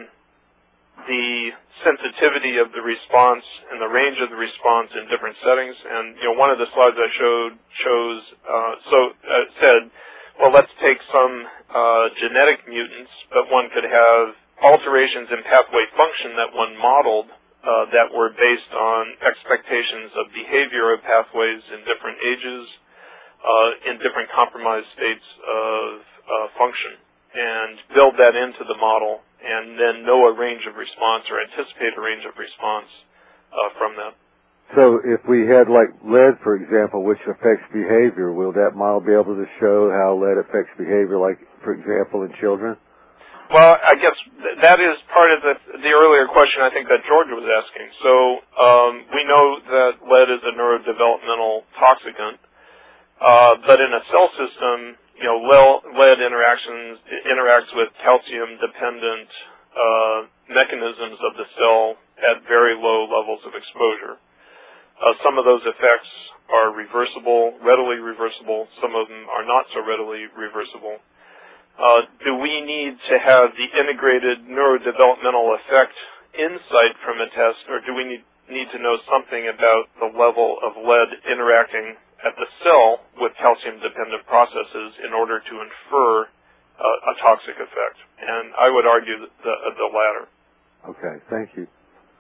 the sensitivity of the response and the range of the response in different settings. And, you know, one of the slides I showed shows, uh, so uh, said, well, let's take some uh, genetic mutants, but one could have alterations in pathway function that one modeled uh, that were based on expectations of behavior of pathways in different ages, uh, in different compromised states of uh, function, and build that into the model and then know a range of response or anticipate a range of response uh, from that. So if we had like lead, for example, which affects behavior, will that model be able to show how lead affects behavior, like, for example, in children? Well, I guess th- that is part of the, the earlier question I think that George was asking. So um, we know that lead is a neurodevelopmental toxicant, uh, but in a cell system, you know, lead interactions interacts with calcium-dependent uh, mechanisms of the cell at very low levels of exposure. Uh, some of those effects are reversible, readily reversible. Some of them are not so readily reversible. Uh, do we need to have the integrated neurodevelopmental effect insight from a test, or do we need, need to know something about the level of lead interacting at the cell with calcium-dependent processes in order to infer uh, a toxic effect? And I would argue the, the, the latter. Okay, thank you.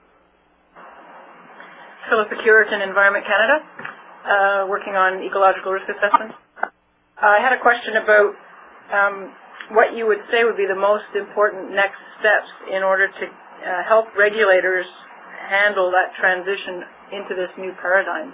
Philippa Curitan, Environment Canada, uh, working on ecological risk assessment. I had a question about um, what you would say would be the most important next steps in order to uh, help regulators handle that transition into this new paradigm.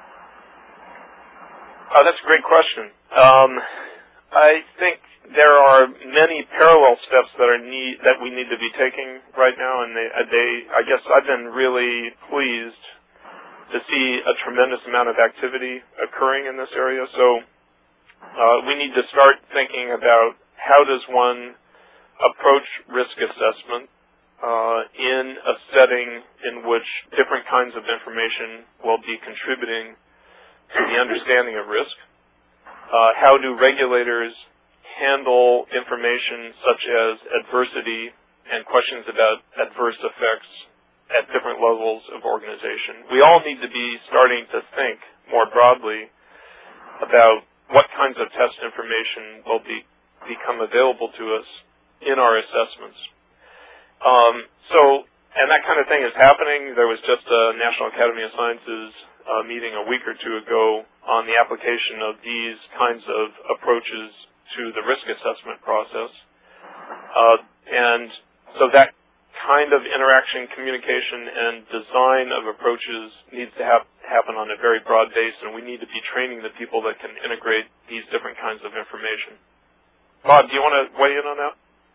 Oh, that's a great question. Um, I think there are many parallel steps that are need that we need to be taking right now, and they, they I guess I've been really pleased to see a tremendous amount of activity occurring in this area. So uh, we need to start thinking about how does one approach risk assessment uh, in a setting in which different kinds of information will be contributing to the understanding of risk. Uh, how do regulators handle information such as adversity and questions about adverse effects at different levels of organization. We all need to be starting to think more broadly about what kinds of test information will be, become available to us in our assessments. Um, so, and that kind of thing is happening. There was just a National Academy of Sciences uh, meeting a week or two ago on the application of these kinds of approaches to the risk assessment process. Uh, and so that kind of interaction, communication, and design of approaches needs to have, happen on a very broad base, and we need to be training the people that can integrate these different kinds of information. Bob, do you want to weigh in on that?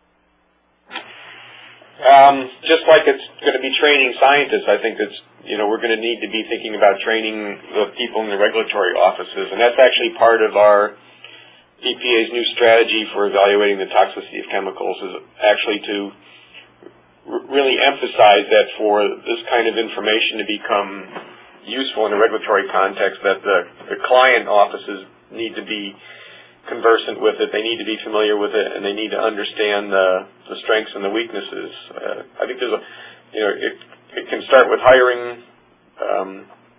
Um, just like it's going to be training scientists, I think it's, you know, we're going to need to be thinking about training the people in the regulatory offices, and that's actually part of our E P A's new strategy for evaluating the toxicity of chemicals, is actually to r- really emphasize that for this kind of information to become useful in a regulatory context, that the, the client offices need to be conversant with it, they need to be familiar with it, and they need to understand the, the strengths and the weaknesses. Uh, I think there's a, you know, it, it can start with hiring um,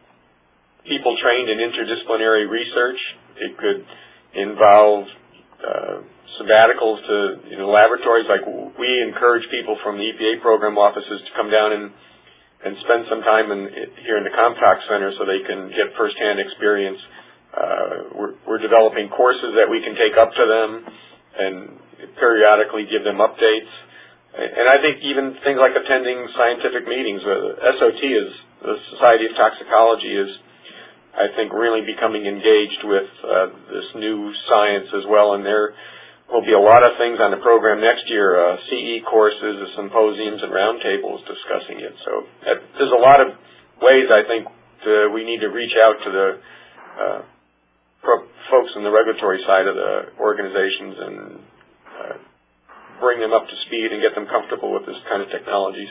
people trained in interdisciplinary research. It could involve uh, sabbaticals to, you know, laboratories. Like, we encourage people from the E P A program offices to come down and and spend some time in, here in the Comtox Center so they can get firsthand experience. Uh, we're, we're developing courses that we can take up to them and periodically give them updates. And I think even things like attending scientific meetings. Uh, S O T is, the Society of Toxicology is, I think, really becoming engaged with uh, this new science as well, and there will be a lot of things on the program next year, uh, C E courses, symposiums, and roundtables discussing it. So uh, there's a lot of ways, I think, to, we need to reach out to the uh, pro- folks in the regulatory side of the organizations and uh, bring them up to speed and get them comfortable with this kind of technologies.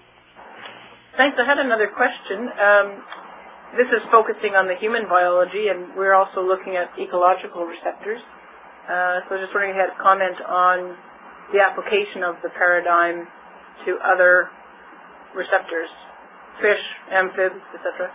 Thanks. I had another question. Um, this is focusing on the human biology, and we're also looking at ecological receptors. Uh, so just wondering if you had a comment on the application of the paradigm to other receptors, fish, amphibs, et cetera.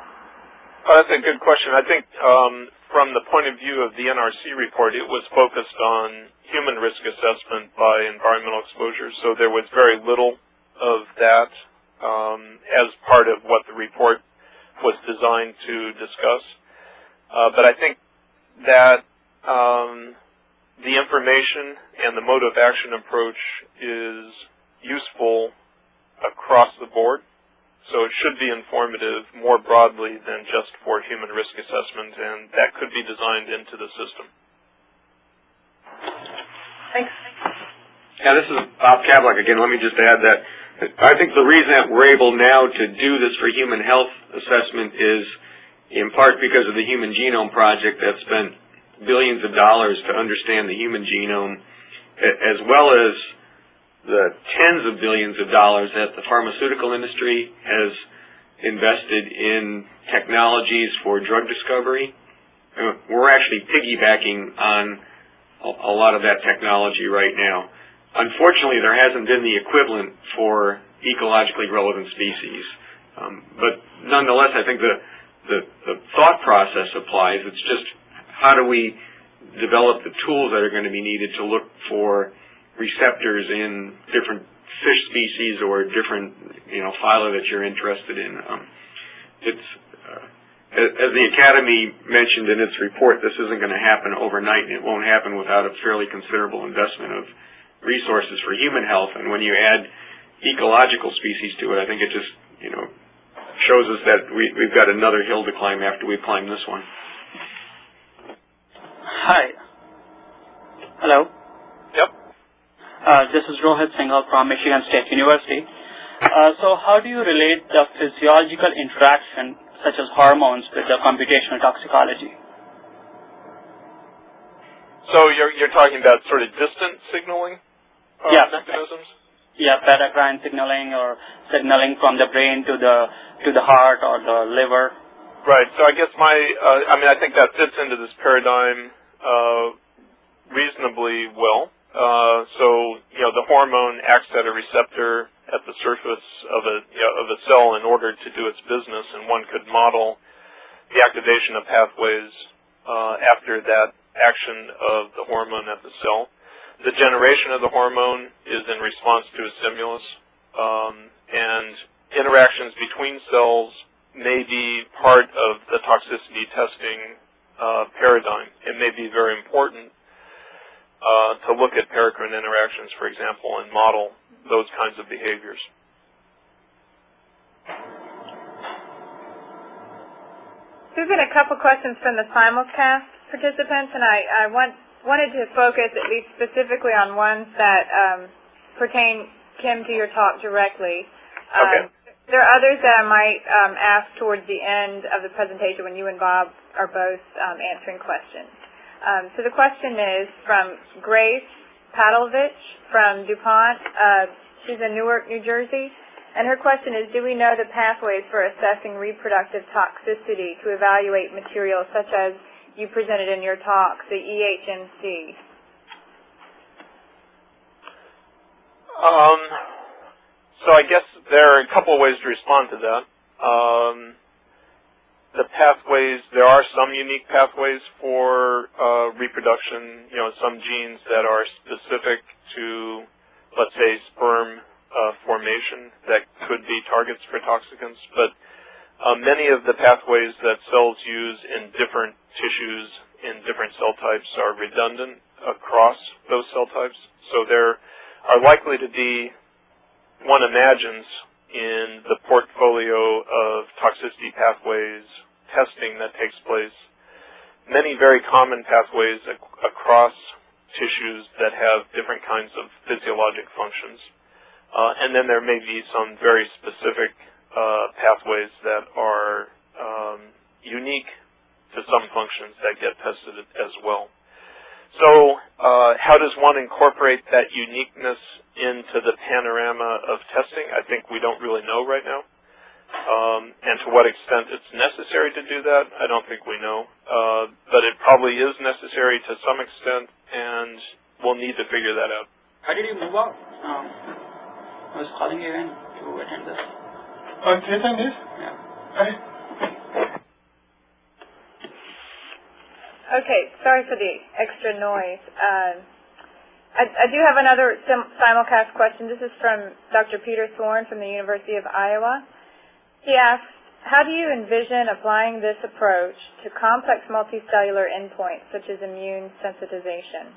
Oh, that's a good question. I think um, from the point of view of the N R C report, it was focused on human risk assessment by environmental exposure, so there was very little of that um, as part of what the report was designed to discuss. Uh, but I think that um, the information and the mode of action approach is useful across the board, so it should be informative more broadly than just for human risk assessment, and that could be designed into the system. Thanks. Yeah, this is Bob Kavlik again. Let me just add that I think the reason that we're able now to do this for human health assessment is in part because of the Human Genome Project that spent billions of dollars to understand the human genome, as well as the tens of billions of dollars that the pharmaceutical industry has invested in technologies for drug discovery. We're actually piggybacking on a lot of that technology right now. Unfortunately, there hasn't been the equivalent for ecologically relevant species. Um, but nonetheless, I think the, the, the thought process applies. It's just how do we develop the tools that are going to be needed to look for receptors in different fish species or different, you know, phyla that you're interested in. Um, it's uh, as the Academy mentioned in its report, this isn't going to happen overnight, and it won't happen without a fairly considerable investment of resources for human health. And when you add ecological species to it, I think it just, you know, shows us that we, we've got another hill to climb after we climb this one. Hi. Hello. Yep. Uh, this is Rohit Singhal from Michigan State University. Uh, so how do you relate the physiological interaction, such as hormones, with the computational toxicology? So you're, you're talking about sort of distant signaling uh, yeah. mechanisms? Yeah, beta-acrine signaling or signaling from the brain to the to the heart or the liver. Right. So I guess my, uh, I mean, I think that fits into this paradigm uh, reasonably well. Uh, so, you know, the hormone acts at a receptor at the surface of a, you know, of a cell in order to do its business, and one could model the activation of pathways uh, after that action of the hormone at the cell. The generation of the hormone is in response to a stimulus, um, and interactions between cells may be part of the toxicity testing uh, paradigm. It may be very important Uh, to look at paracrine interactions, for example, and model those kinds of behaviors. There's been a couple questions from the simulcast participants, and I, I want, wanted to focus at least specifically on ones that um, pertain, Kim, to your talk directly. Um, okay. There are others that I might um, ask towards the end of the presentation when you and Bob are both um, answering questions. Um, so the question is from Grace Padovich from DuPont. Uh, she's in Newark, New Jersey. And her question is, do we know the pathways for assessing reproductive toxicity to evaluate materials such as you presented in your talk, the E H N C? Um, so I guess there are a couple of ways to respond to that. Um, The pathways, there are some unique pathways for uh, reproduction, you know, some genes that are specific to, let's say, sperm uh, formation that could be targets for toxicants. But uh, many of the pathways that cells use in different tissues, in different cell types, are redundant across those cell types. So there are likely to be, one imagines, in the portfolio of toxicity pathways testing that takes place, many very common pathways ac across tissues that have different kinds of physiologic functions. Uh, and then there may be some very specific uh, pathways that are um, unique to some functions that get tested as well. So uh, how does one incorporate that uniqueness into the panorama of testing? I think we don't really know right now. Um, and to what extent it's necessary to do that, I don't think we know. Uh, but it probably is necessary to some extent, and we'll need to figure that out. How did you move out? Um, I was calling you in to attend this. Oh, to attend this? Yeah. Okay. Okay, sorry for the extra noise. Uh, I, I do have another sim simulcast question. This is from Doctor Peter Thorne from the University of Iowa. He asks, how do you envision applying this approach to complex multicellular endpoints such as immune sensitization?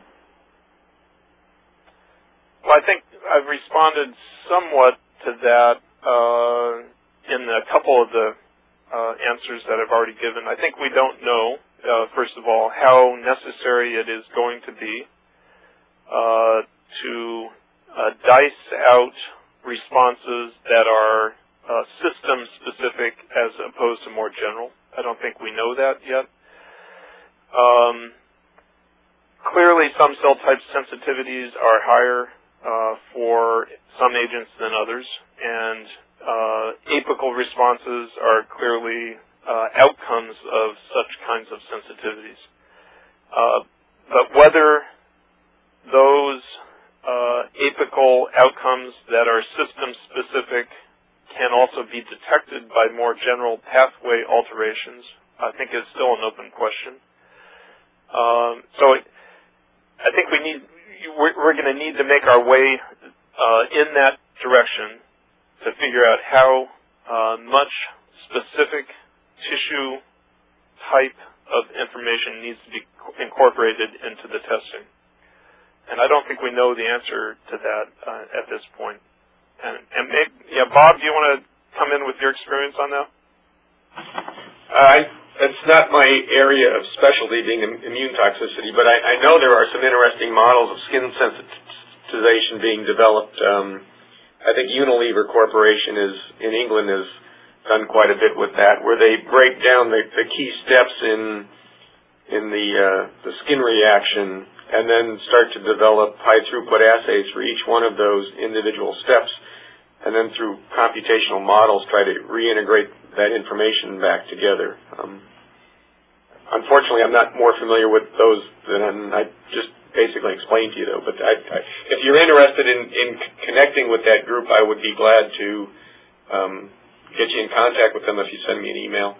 Well, I think I've responded somewhat to that uh, in a couple of the uh, answers that I've already given. I think we don't know, uh, first of all, how necessary it is going to be uh, to uh, dice out responses that are Uh, system-specific as opposed to more general. I don't think we know that yet. Um, clearly, some cell type sensitivities are higher uh, for some agents than others, and uh, apical responses are clearly uh, outcomes of such kinds of sensitivities. Uh, but whether those uh, apical outcomes that are system-specific can also be detected by more general pathway alterations, I think is still an open question. Um, so it, I think we need, we're, we're going to need to make our way uh, in that direction to figure out how uh, much specific tissue type of information needs to be incorporated into the testing. And I don't think we know the answer to that uh, at this point. And, and maybe, yeah, Bob, do you want to come in with your experience on that? Uh, it's not my area of specialty, being immune toxicity, but I, I know there are some interesting models of skin sensitization being developed. Um, I think Unilever Corporation is in England has done quite a bit with that, where they break down the, the key steps in in the uh, the skin reaction, and then start to develop high throughput assays for each one of those individual steps, and then through computational models try to reintegrate that information back together. Um, unfortunately, I'm not more familiar with those than I just basically explain to you, though. But I, I, if you're interested in, in connecting with that group, I would be glad to um, get you in contact with them if you send me an email.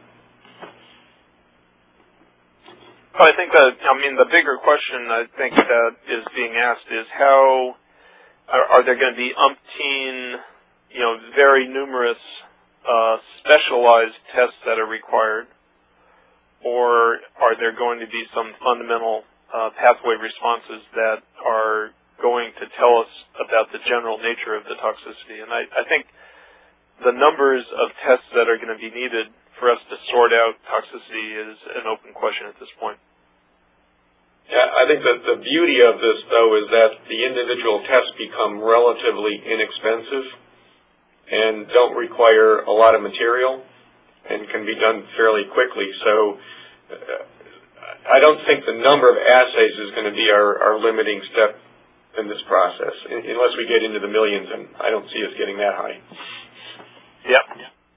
Well, I think that, I mean, the bigger question I think that is being asked is how are, are there going to be umpteen, you know, very numerous uh, specialized tests that are required, or are there going to be some fundamental uh, pathway responses that are going to tell us about the general nature of the toxicity? And I, I think the numbers of tests that are going to be needed for us to sort out toxicity is an open question at this point. Yeah, I think that the beauty of this, though, is that the individual tests become relatively inexpensive and don't require a lot of material and can be done fairly quickly. So uh, I don't think the number of assays is going to be our, our limiting step in this process, unless we get into the millions, and I don't see us getting that high. Yep.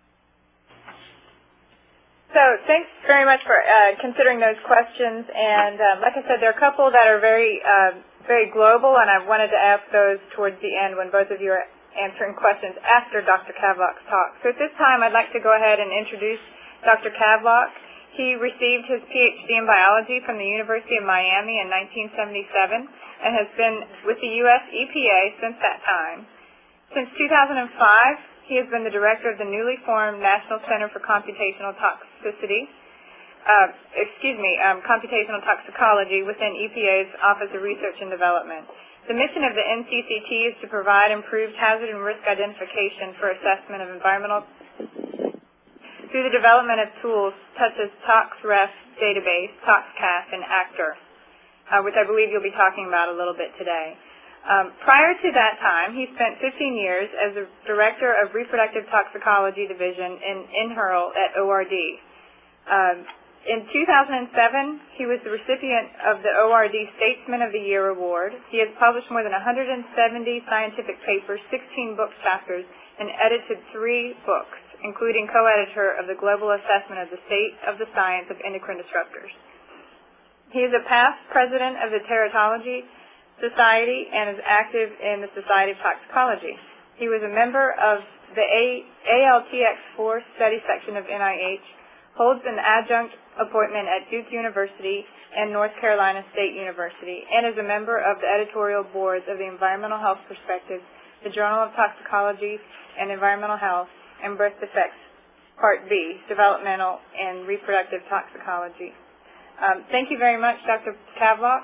So thanks very much for uh, considering those questions. And um, like I said, there are a couple that are very, uh, very global, and I wanted to ask those towards the end when both of you are answering questions after Doctor Kavlock's talk. So at this time, I'd like to go ahead and introduce Doctor Kavlock. He received his P H D in biology from the University of Miami in nineteen seventy-seven and has been with the U S E P A since that time. Since two thousand five, he has been the director of the newly formed National Center for Computational Toxicity, uh, excuse me, um, Computational Toxicology within E P A's Office of Research and Development. The mission of the N C C T is to provide improved hazard and risk identification for assessment of environmental through the development of tools such as ToxRef database, ToxCaf, and ACTOR, uh, which I believe you'll be talking about a little bit today. Um, prior to that time, he spent fifteen years as the Director of Reproductive Toxicology Division in N H R L at O R D. Um, in two thousand seven, he was the recipient of the O R D Statesman of the Year Award. He has published more than one hundred seventy scientific papers, sixteen book chapters, and edited three books, including co-editor of the Global Assessment of the State of the Science of Endocrine Disruptors. He is a past president of the Teratology Society and is active in the Society of Toxicology. He was a member of the A L T X four study section of N I H, holds an adjunct appointment at Duke University and North Carolina State University, and is a member of the editorial boards of the Environmental Health Perspectives, the Journal of Toxicology and Environmental Health, and Birth Defects Part B, Developmental and Reproductive Toxicology. Um, thank you very much, Doctor Kavlock.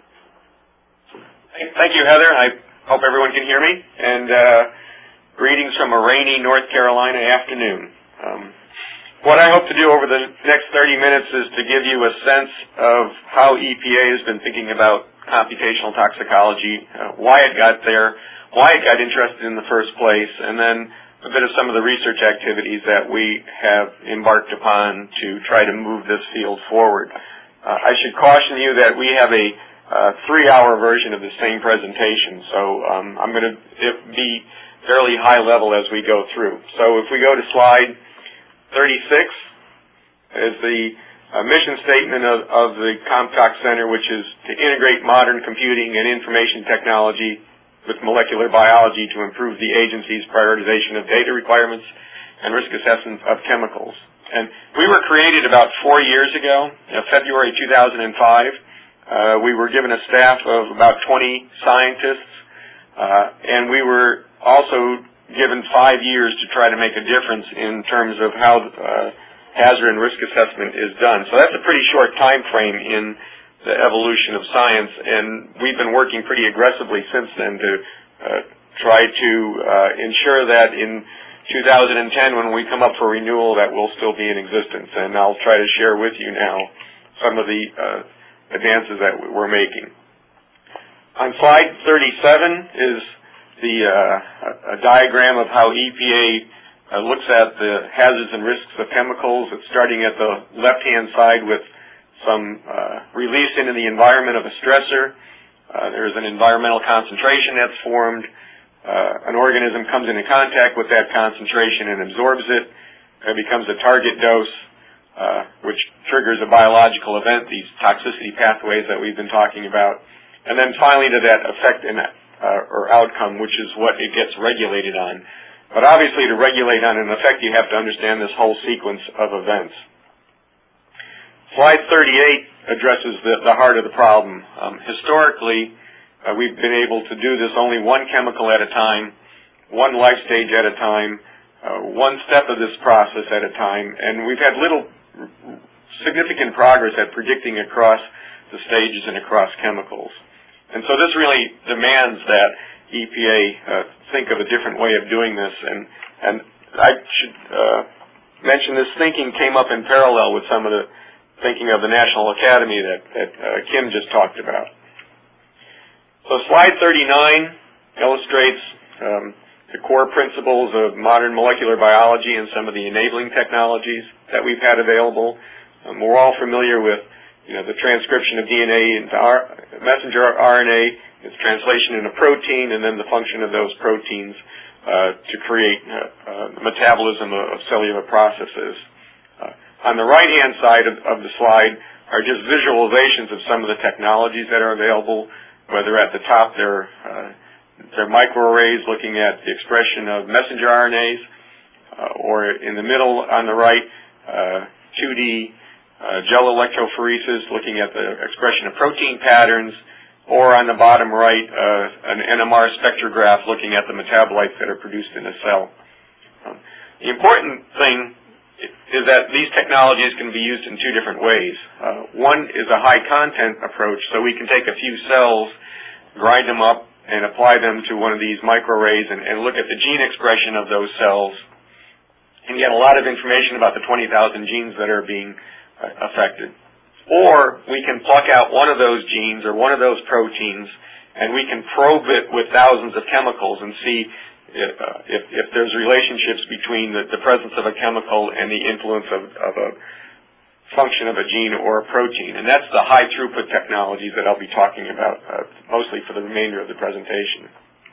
Thank you, Heather. I hope everyone can hear me. And uh, greetings from a rainy North Carolina afternoon. Um, what I hope to do over the next thirty minutes is to give you a sense of how E P A has been thinking about computational toxicology, uh, why it got there, why it got interested in the first place, and then a bit of some of the research activities that we have embarked upon to try to move this field forward. Uh, I should caution you that we have a Uh, three-hour version of the same presentation, so um, I'm going to be fairly high level as we go through. So if we go to slide thirty-six, is the uh, mission statement of, of the CompTox Center, which is to integrate modern computing and information technology with molecular biology to improve the agency's prioritization of data requirements and risk assessment of chemicals. And we were created about four years ago, in February two thousand five. Uh, we were given a staff of about twenty scientists, uh, and we were also given five years to try to make a difference in terms of how uh, hazard and risk assessment is done. So that's a pretty short time frame in the evolution of science, and we've been working pretty aggressively since then to uh, try to uh, ensure that in two thousand ten, when we come up for renewal, that will still be in existence. And I'll try to share with you now some of the uh, advances that we're making. On slide thirty-seven is the uh, a diagram of how E P A uh, looks at the hazards and risks of chemicals. It's starting at the left-hand side with some uh, release into the environment of a stressor. Uh, there's an environmental concentration that's formed. Uh, an organism comes into contact with that concentration and absorbs it. It becomes a target dose, Uh, which triggers a biological event, these toxicity pathways that we've been talking about. and then finally to that effect and uh, or outcome, which is what it gets regulated on. But obviously, to regulate on an effect, you have to understand this whole sequence of events. Slide thirty-eight addresses the, the heart of the problem. Um, historically, uh, we've been able to do this only one chemical at a time, one life stage at a time, uh, one step of this process at a time, and we've had little significant progress at predicting across the stages and across chemicals. And so this really demands that E P A uh, think of a different way of doing this. And, and I should uh, mention this thinking came up in parallel with some of the thinking of the National Academy that, that uh, Kim just talked about. So slide thirty-nine illustrates um, the core principles of modern molecular biology and some of the enabling technologies that we've had available. Um, we're all familiar with, you know, the transcription of D N A into R messenger R N A, its translation into protein, and then the function of those proteins uh, to create uh, uh, metabolism of, of cellular processes. Uh, on the right-hand side of, of the slide are just visualizations of some of the technologies that are available, whether at the top they're, uh, they're microarrays looking at the expression of messenger R N As, uh, or in the middle on the right, uh, two D Uh, gel electrophoresis, looking at the expression of protein patterns, or on the bottom right, uh, an N M R spectrograph looking at the metabolites that are produced in a cell. Um, the important thing is that these technologies can be used in two different ways. Uh, one is a high-content approach, so we can take a few cells, grind them up, and apply them to one of these microarrays and, and look at the gene expression of those cells and get a lot of information about the twenty thousand genes that are being affected. Or we can pluck out one of those genes or one of those proteins and we can probe it with thousands of chemicals and see if, uh, if, if there's relationships between the, the presence of a chemical and the influence of, of a function of a gene or a protein. And that's the high throughput technologies that I'll be talking about uh, mostly for the remainder of the presentation.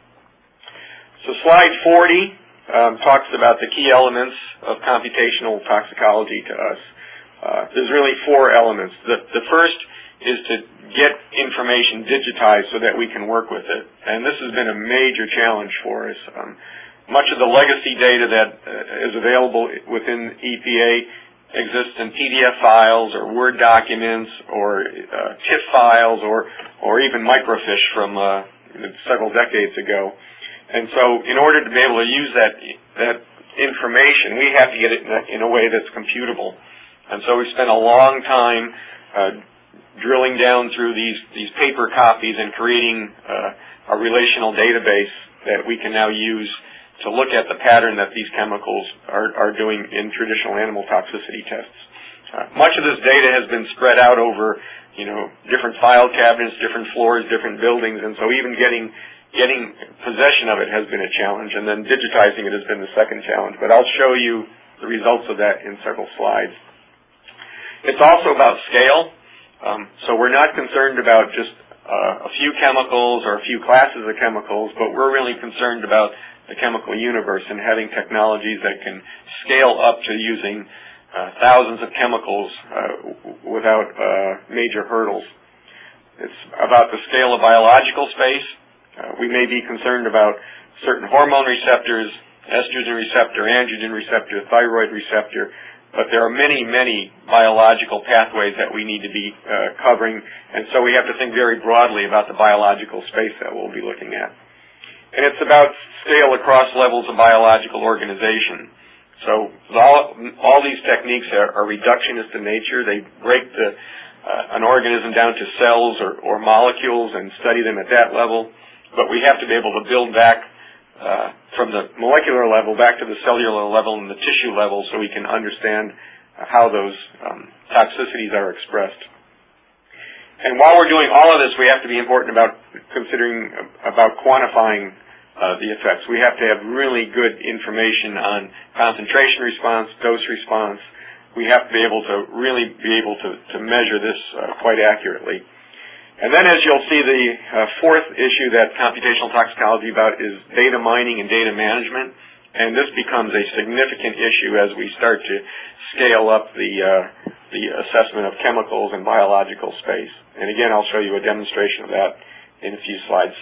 So slide forty um, talks about the key elements of computational toxicology to us. Uh, there's really four elements. The, the first is to get information digitized so that we can work with it. And this has been a major challenge for us. Um, much of the legacy data that uh, is available within E P A exists in P D F files or Word documents or uh, TIFF files or, or even microfiche from uh, several decades ago. And so in order to be able to use that, that information, we have to get it in a, in a way that's computable. And so we spent a long time uh, drilling down through these, these paper copies and creating uh, a relational database that we can now use to look at the pattern that these chemicals are, are doing in traditional animal toxicity tests. Uh, much of this data has been spread out over, you know, different file cabinets, different floors, different buildings, and so even getting getting possession of it has been a challenge, and then digitizing it has been the second challenge. But I'll show you the results of that in several slides. It's also about scale. Um, so we're not concerned about just uh, a few chemicals or a few classes of chemicals, but we're really concerned about the chemical universe and having technologies that can scale up to using uh, thousands of chemicals uh, without uh, major hurdles. It's about the scale of biological space. Uh, we may be concerned about certain hormone receptors, estrogen receptor, androgen receptor, thyroid receptor, but there are many, many biological pathways that we need to be uh, covering, and so we have to think very broadly about the biological space that we'll be looking at. And it's about scale across levels of biological organization. So all, all these techniques are, are reductionist in nature. They break the, uh, an organism down to cells or, or molecules and study them at that level, but we have to be able to build back Uh, from the molecular level back to the cellular level and the tissue level so we can understand uh, how those um, toxicities are expressed. And while we're doing all of this, we have to be important about considering uh, about quantifying uh, the effects. We have to have really good information on concentration response, dose response. We have to be able to really be able to, to measure this uh, quite accurately. And then, as you'll see, the uh, fourth issue that computational toxicology about is data mining and data management. And this becomes a significant issue as we start to scale up the, uh, the assessment of chemicals and biological space. And again, I'll show you a demonstration of that in a few slides.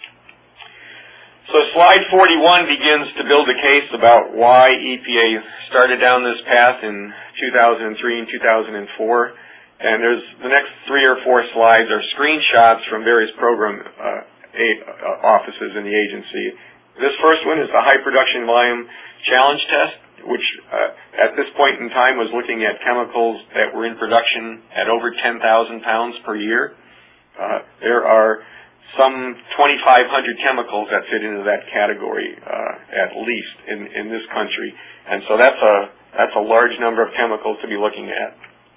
So slide forty-one begins to build a case about why E P A started down this path in two thousand three and two thousand four. And there's the next three or four slides are screenshots from various program uh, a- uh, offices in the agency. This first one is the high production volume challenge test, which uh, at this point in time was looking at chemicals that were in production at over ten thousand pounds per year. Uh, there are some twenty-five hundred chemicals that fit into that category, uh, at least in, in this country. And so that's a, that's a large number of chemicals to be looking at.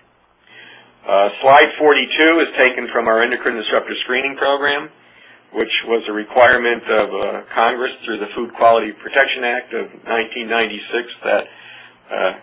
Uh, slide forty-two is taken from our endocrine disruptor screening program, which was a requirement of uh, Congress through the Food Quality Protection Act of nineteen ninety-six that uh,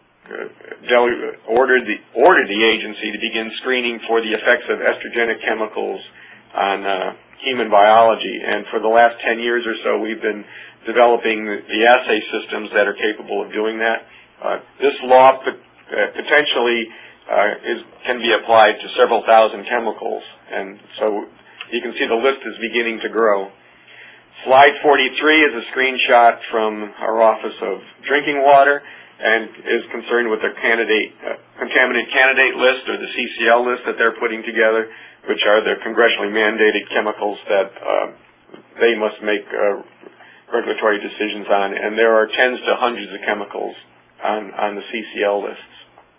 ordered, the, ordered the agency to begin screening for the effects of estrogenic chemicals on uh, human biology. And for the last ten years or so, we've been developing the, the assay systems that are capable of doing that. Uh, this law pot- uh, potentially uh, is, can be applied to several thousand chemicals, and so you can see the list is beginning to grow. Slide forty-three is a screenshot from our Office of Drinking Water and is concerned with the candidate, uh, contaminant candidate list, or the C C L list that they're putting together, which are the congressionally mandated chemicals that uh, they must make uh, regulatory decisions on. And there are tens to hundreds of chemicals on, on the C C L lists.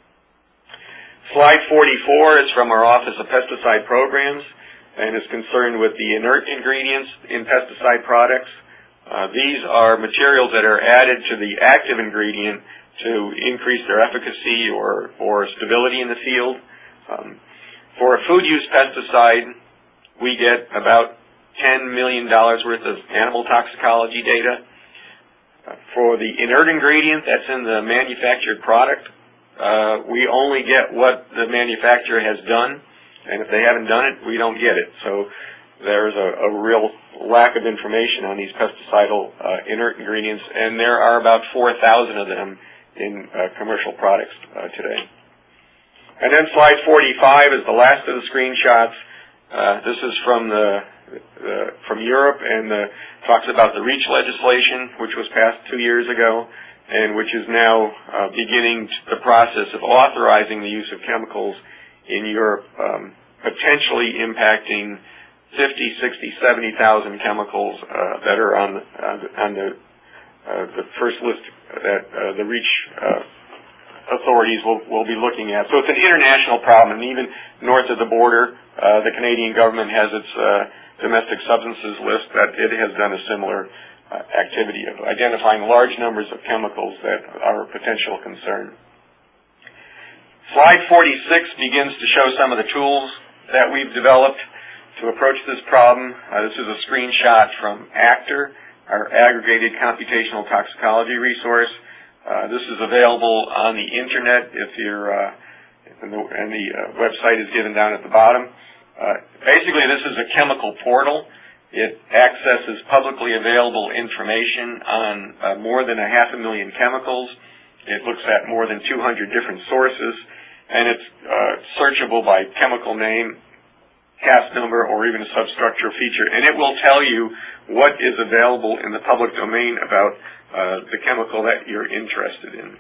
Slide forty-four is from our Office of Pesticide Programs and is concerned with the inert ingredients in pesticide products. Uh, these are materials that are added to the active ingredient to increase their efficacy or, or stability in the field. Um, for a food use pesticide, we get about ten million dollars worth of animal toxicology data. Uh, for the inert ingredient that's in the manufactured product, uh, we only get what the manufacturer has done. And if they haven't done it, we don't get it. So there's a, a real lack of information on these pesticidal uh, inert ingredients, and there are about four thousand of them in uh, commercial products uh, today. And then slide forty-five is the last of the screenshots. Uh, this is from the, the from Europe, and the, talks about the REACH legislation, which was passed two years ago, and which is now uh, beginning the process of authorizing the use of chemicals in Europe, um, potentially impacting fifty, sixty, seventy thousand chemicals uh, that are on, on, on the, uh, the first list that uh, the REACH uh, authorities will, will be looking at. So it's an international problem, and even north of the border, uh, the Canadian government has its uh, domestic substances list that it has done a similar uh, activity of identifying large numbers of chemicals that are a potential concern. Slide forty-six begins to show some of the tools that we've developed to approach this problem. Uh, this is a screenshot from ACTOR, our Aggregated Computational Toxicology resource. Uh, this is available on the internet if you're, uh, and the, and the uh, website is given down at the bottom. Uh, basically, this is a chemical portal. It accesses publicly available information on uh, more than a half a million chemicals. It looks at more than two hundred different sources, and it's uh, searchable by chemical name, CAS number, or even a substructure feature. And it will tell you what is available in the public domain about uh, the chemical that you're interested in.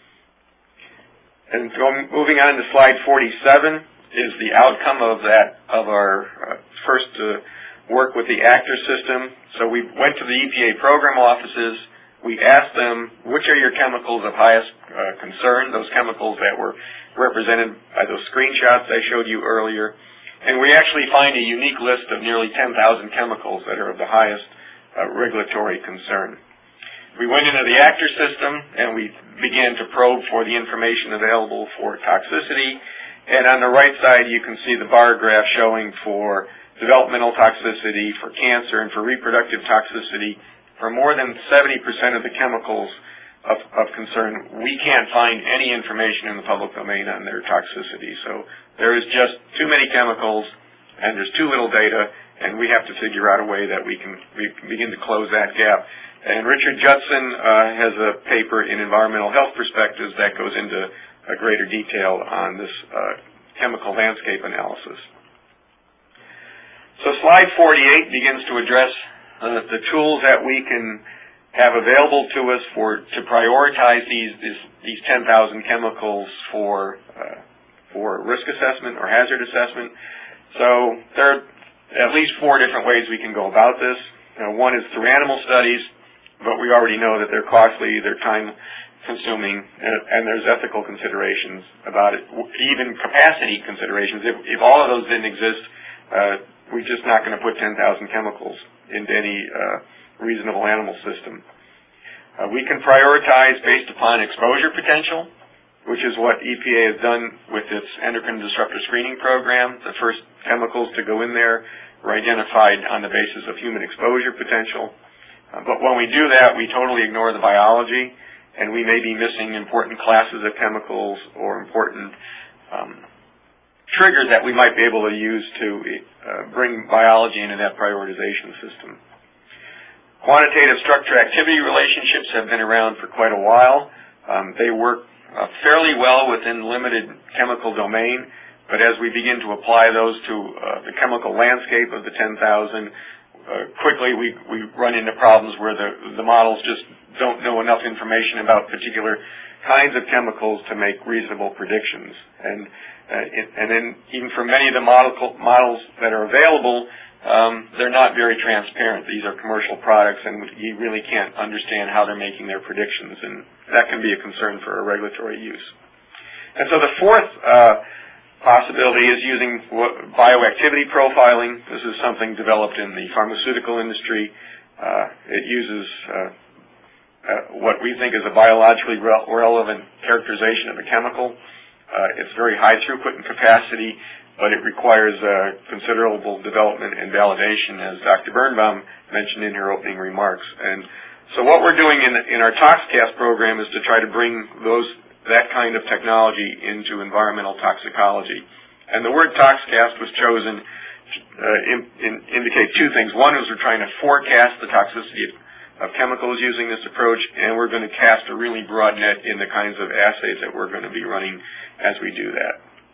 And going, moving on to slide forty-seven is the outcome of that, of our uh, first uh, work with the ACTOR system. So we went to the E P A program offices. We asked them, which are your chemicals of highest uh, concern, those chemicals that were represented by those screenshots I showed you earlier. And we actually find a unique list of nearly ten thousand chemicals that are of the highest uh, regulatory concern. We went into the ACTOR system and we began to probe for the information available for toxicity. And on the right side, you can see the bar graph showing for developmental toxicity, for cancer, and for reproductive toxicity. For more than seventy percent of the chemicals of, of concern, we can't find any information in the public domain on their toxicity. So there is just too many chemicals, and there's too little data, and we have to figure out a way that we can, we can begin to close that gap. And Richard Judson uh, has a paper in Environmental Health Perspectives that goes into a greater detail on this uh, chemical landscape analysis. So slide forty-eight begins to address uh, the tools that we can have available to us for to prioritize these these, these ten thousand chemicals for uh, for risk assessment or hazard assessment. So there are at least four different ways we can go about this. You know, one is through animal studies, but we already know that they're costly, they're time-consuming, and, and there's ethical considerations about it, even capacity considerations. If, if all of those didn't exist, uh, we're just not going to put ten thousand chemicals into any uh, reasonable animal system. Uh, we can prioritize based upon exposure potential, which is what E P A has done with its endocrine disruptor screening program. The first chemicals to go in there were identified on the basis of human exposure potential. Uh, but when we do that, we totally ignore the biology, and we may be missing important classes of chemicals or important um, triggers that we might be able to use to uh, bring biology into that prioritization system. Quantitative structure-activity relationships have been around for quite a while. Um, they work uh, fairly well within limited chemical domain, but as we begin to apply those to uh, the chemical landscape of the ten thousand, uh, quickly we, we run into problems where the, the models just don't know enough information about particular kinds of chemicals to make reasonable predictions. And, uh, it, and then even for many of the model, models that are available, um, they're not very transparent. These are commercial products, and you really can't understand how they're making their predictions, and that can be a concern for a regulatory use. And so the fourth uh, possibility is using bioactivity profiling. This is something developed in the pharmaceutical industry. Uh, it uses uh, Uh, what we think is a biologically re relevant characterization of a chemical. Uh, it's very high throughput and capacity, but it requires uh, considerable development and validation, as Doctor Birnbaum mentioned in her opening remarks. And so what we're doing in, in our ToxCast program is to try to bring those that kind of technology into environmental toxicology. And the word ToxCast was chosen to uh, in, in indicate two things. One is we're trying to forecast the toxicity of of chemicals using this approach, and we're going to cast a really broad net in the kinds of assays that we're going to be running as we do that.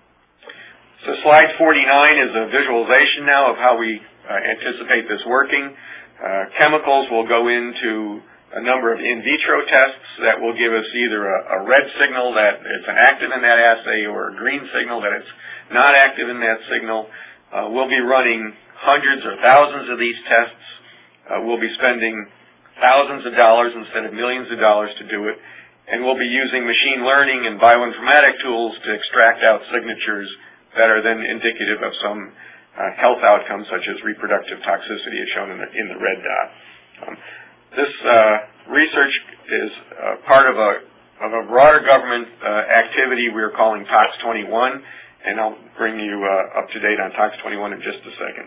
So slide forty-nine is a visualization now of how we uh, anticipate this working. Uh, chemicals will go into a number of in vitro tests that will give us either a, a red signal that it's an active in that assay or a green signal that it's not active in that signal. Uh, we'll be running hundreds or thousands of these tests. Uh, we'll be spending thousands of dollars instead of millions of dollars to do it, and we'll be using machine learning and bioinformatic tools to extract out signatures that are then indicative of some uh, health outcomes such as reproductive toxicity as shown in the, in the red dot. Um, this uh, research is uh, part of a, of a broader government uh, activity we're calling Tox twenty-one, and I'll bring you uh, up to date on Tox twenty-one in just a second.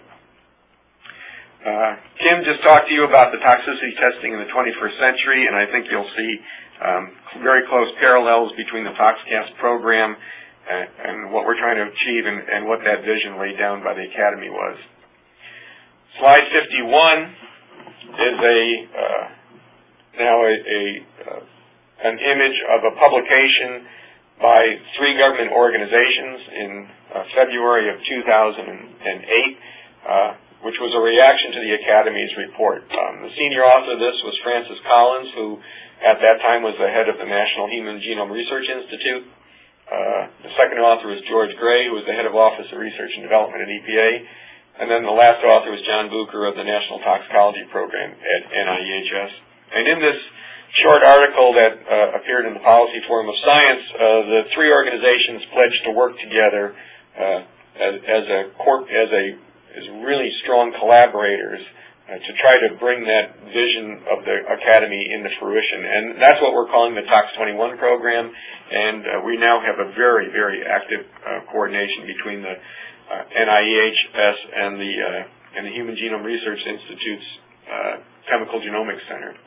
Uh, Kim just talked to you about the toxicity testing in the twenty-first century, and I think you'll see um, very close parallels between the ToxCast program and, and what we're trying to achieve and, and what that vision laid down by the Academy was. Slide fifty-one is a uh, now a, a uh, an image of a publication by three government organizations in uh, February of two thousand eight. Uh, which was a reaction to the Academy's report. Um, the senior author of this was Francis Collins, who at that time was the head of the National Human Genome Research Institute. Uh, the second author was George Gray, who was the head of Office of Research and Development at E P A. And then the last author was John Bucher of the National Toxicology Program at N I E H S. And in this short article that uh, appeared in the Policy Forum of Science, uh, the three organizations pledged to work together uh, as, as a corp, as a as really strong collaborators uh, to try to bring that vision of the Academy into fruition. And that's what we're calling the Tox twenty-one program, and uh, we now have a very, very active uh, coordination between the uh, N I E H S and the, uh, and the Human Genome Research Institute's uh, Chemical Genomics Center.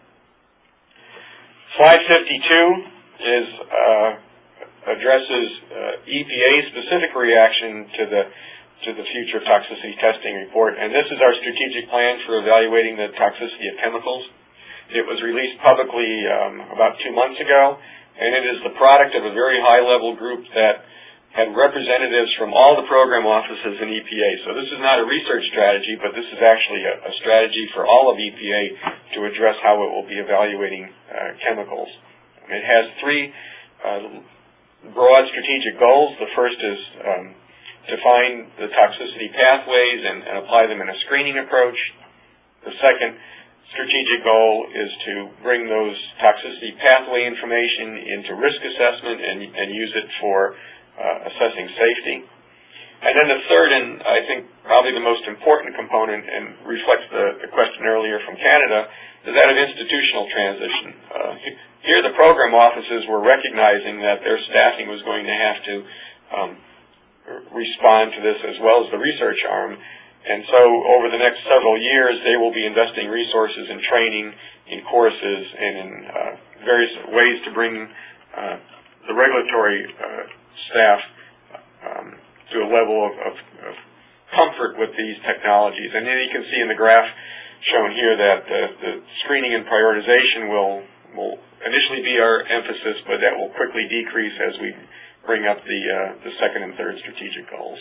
Slide fifty-two is uh, addresses uh, E P A's specific reaction to the to the Future of Toxicity Testing report, and this is our strategic plan for evaluating the toxicity of chemicals. It was released publicly um, about two months ago, and it is the product of a very high-level group that had representatives from all the program offices in E P A. So this is not a research strategy, but this is actually a, a strategy for all of E P A to address how it will be evaluating uh, chemicals. It has three uh, broad strategic goals. The first is um, to find the toxicity pathways and, and apply them in a screening approach. The second strategic goal is to bring those toxicity pathway information into risk assessment and, and use it for uh, assessing safety. And then the third, and I think probably the most important component, and reflects the, the question earlier from Canada, is that of institutional transition. Uh, here the program offices were recognizing that their staffing was going to have to um, respond to this, as well as the research arm. And so over the next several years, they will be investing resources in training, in courses, and in uh, various ways to bring uh, the regulatory uh, staff um, to a level of, of, of comfort with these technologies. And then you can see in the graph shown here that uh, the screening and prioritization will, will initially be our emphasis, but that will quickly decrease as we bring up the, uh, the second and third strategic goals.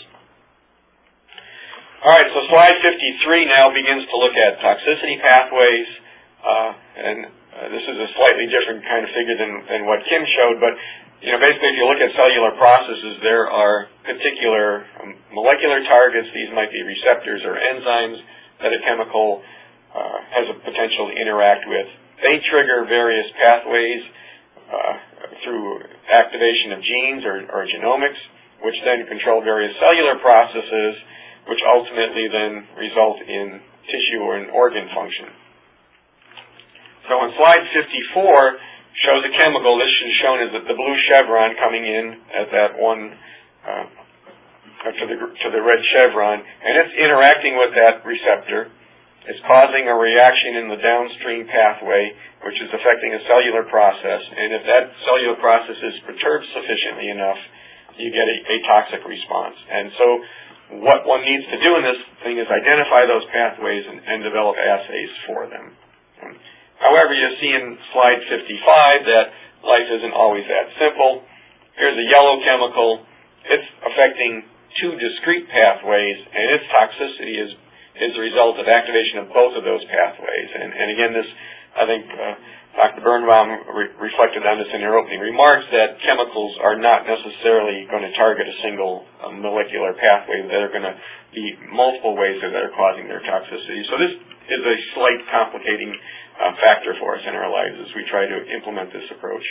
All right, so slide fifty-three now begins to look at toxicity pathways, uh, and uh, this is a slightly different kind of figure than, than what Kim showed, but you know, basically if you look at cellular processes, there are particular um, molecular targets. These might be receptors or enzymes that a chemical uh, has a potential to interact with. They trigger various pathways uh, through activation of genes or, or genomics, which then control various cellular processes, which ultimately then result in tissue or an organ function. So on slide fifty-four shows a chemical. This is shown as the blue chevron coming in at that one, uh, to the to the red chevron, and it's interacting with that receptor. It's causing a reaction in the downstream pathway, which is affecting a cellular process. And if that cellular process is perturbed sufficiently enough, you get a, a toxic response. And so what one needs to do in this thing is identify those pathways and, and develop assays for them. Um, however, you see in slide fifty-five that life isn't always that simple. Here's a yellow chemical. It's affecting two discrete pathways, and its toxicity is, is the result of activation of both of those pathways. And, and again, this, I think, uh, Doctor Birnbaum re- reflected on this in her opening remarks, that chemicals are not necessarily going to target a single um, molecular pathway. They're going to be multiple ways that are causing their toxicity. So this is a slight complicating uh, factor for us in our lives as we try to implement this approach.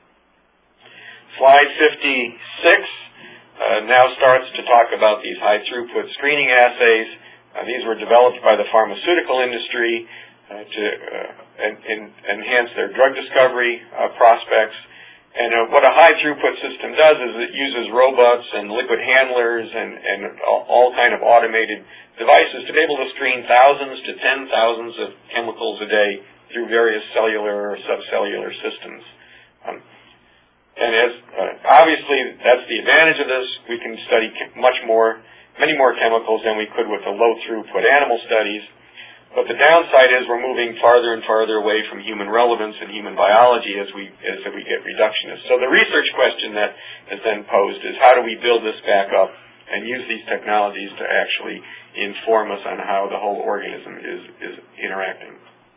Slide fifty-six uh, now starts to talk about these high-throughput screening assays. Uh, these were developed by the pharmaceutical industry Uh, to uh, en en enhance their drug discovery uh, prospects. And uh, what a high-throughput system does is it uses robots and liquid handlers and, and all, all kind of automated devices to be able to screen thousands to ten thousands of chemicals a day through various cellular or subcellular systems. Um, and as uh, obviously that's the advantage of this. We can study much more, many more chemicals than we could with the low-throughput animal studies. But the downside is we're moving farther and farther away from human relevance and human biology as we as we get reductionists. So the research question that is then posed is, how do we build this back up and use these technologies to actually inform us on how the whole organism is, is interacting?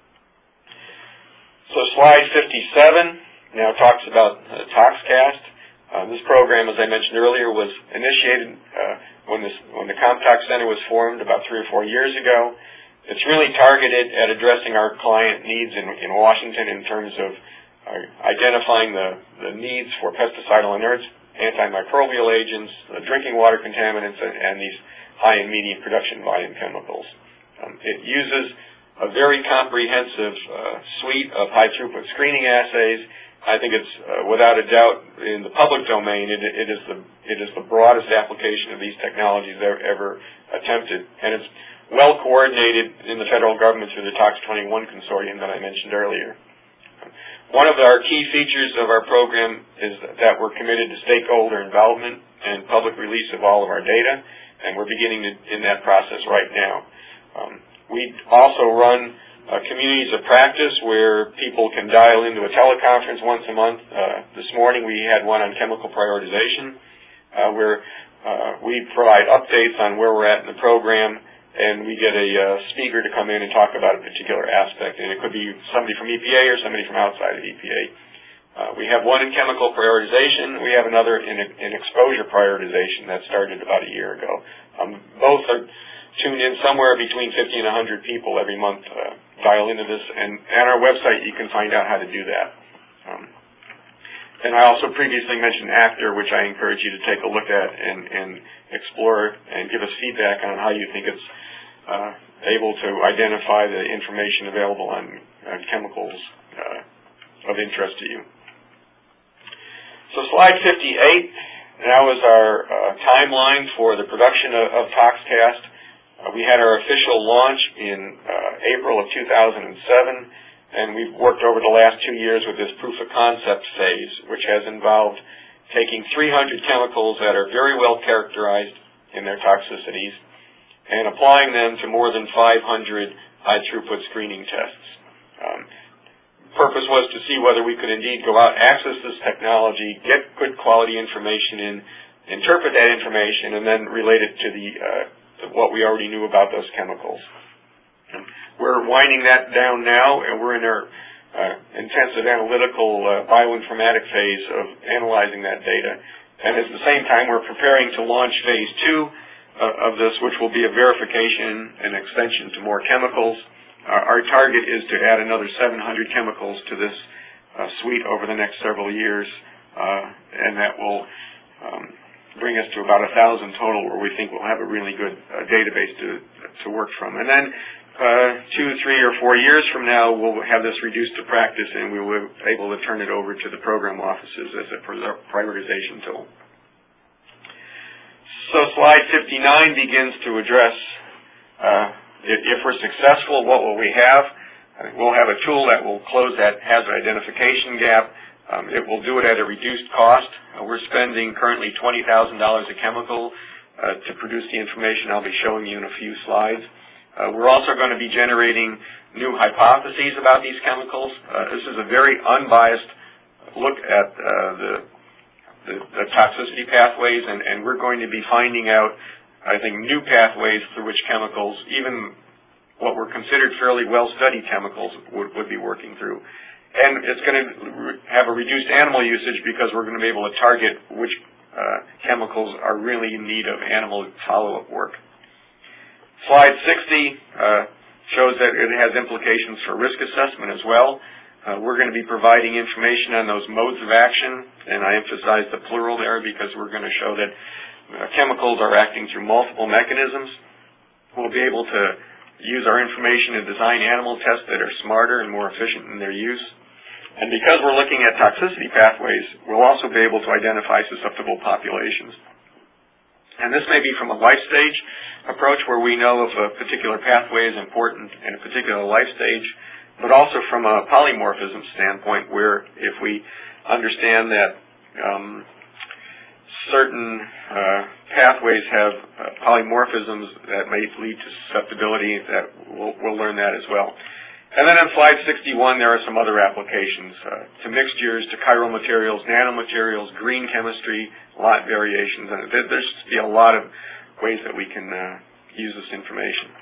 So slide fifty-seven now talks about uh, ToxCast. Uh, this program, as I mentioned earlier, was initiated uh, when, this, when the CompTox Center was formed about three or four years ago. It's really targeted at addressing our client needs in, in Washington in terms of uh, identifying the, the needs for pesticidal inerts, antimicrobial agents, uh, drinking water contaminants, and, and these high and medium production volume chemicals. Um, it uses a very comprehensive uh, suite of high-throughput screening assays. I think it's, uh, without a doubt, in the public domain, it, it, is the, it is the broadest application of these technologies ever, ever attempted. And it's well coordinated in the federal government through the Tox twenty-one consortium that I mentioned earlier. One of our key features of our program is that we're committed to stakeholder involvement and public release of all of our data, and we're beginning to, in that process right now. Um, we also run uh, communities of practice where people can dial into a teleconference once a month. Uh, this morning we had one on chemical prioritization. uh, where uh, we provide updates on where we're at in the program, and we get a uh, speaker to come in and talk about a particular aspect. And it could be somebody from E P A or somebody from outside of E P A. Uh, we have one in chemical prioritization. We have another in, in exposure prioritization that started about a year ago. Um, both are tuned in somewhere between fifty and one hundred people every month uh, dial into this, and on our website you can find out how to do that. Um, and I also previously mentioned ACTR, which I encourage you to take a look at and, and explore and give us feedback on how you think it's uh, able to identify the information available on uh, chemicals uh, of interest to you. So slide fifty-eight now is our uh, timeline for the production of, of ToxCast. Uh, we had our official launch in uh, April of two thousand seven, and we've worked over the last two years with this proof of concept phase, which has involved taking three hundred chemicals that are very well characterized in their toxicities and applying them to more than five hundred high-throughput screening tests. Um, purpose was to see whether we could indeed go out, access this technology, get good quality information in, interpret that information, and then relate it to the uh, to what we already knew about those chemicals. We're winding that down now, and we're in our uh, intensive analytical uh, bioinformatic phase of analyzing that data. And at the same time, we're preparing to launch phase two uh, of this, which will be a verification and extension to more chemicals. Uh, our target is to add another seven hundred chemicals to this uh, suite over the next several years, uh, and that will um, bring us to about a thousand total, where we think we'll have a really good uh, database to to work from. And then uh, two, three, or four years from now, we'll have this reduced to practice, and we will be able to turn it over to the program offices as a prioritization tool. So slide fifty-nine begins to address uh, if we're successful, what will we have? I think we'll have a tool that will close that hazard identification gap. Um, it will do it at a reduced cost. Uh, we're spending currently twenty thousand dollars a chemical uh, to produce the information I'll be showing you in a few slides. Uh, we're also going to be generating new hypotheses about these chemicals. Uh, this is a very unbiased look at uh, the, the, the toxicity pathways, and, and we're going to be finding out, I think, new pathways through which chemicals, even what were considered fairly well-studied chemicals, would, would be working through. And it's going to have a reduced animal usage because we're going to be able to target which uh, chemicals are really in need of animal follow-up work. Slide sixty uh, shows that it has implications for risk assessment as well. Uh, we're going to be providing information on those modes of action, and I emphasize the plural there because we're going to show that uh, chemicals are acting through multiple mechanisms. We'll be able to use our information to design animal tests that are smarter and more efficient in their use. And because we're looking at toxicity pathways, we'll also be able to identify susceptible populations. And this may be from a life stage approach where we know if a particular pathway is important in a particular life stage, but also from a polymorphism standpoint where if we understand that um, certain uh, pathways have uh, polymorphisms that may lead to susceptibility, that we'll, we'll learn that as well. And then on slide sixty-one, there are some other applications uh, to mixtures, to chiral materials, nanomaterials, green chemistry, lot variations, and there, there's be a lot of ways that we can uh, use this information.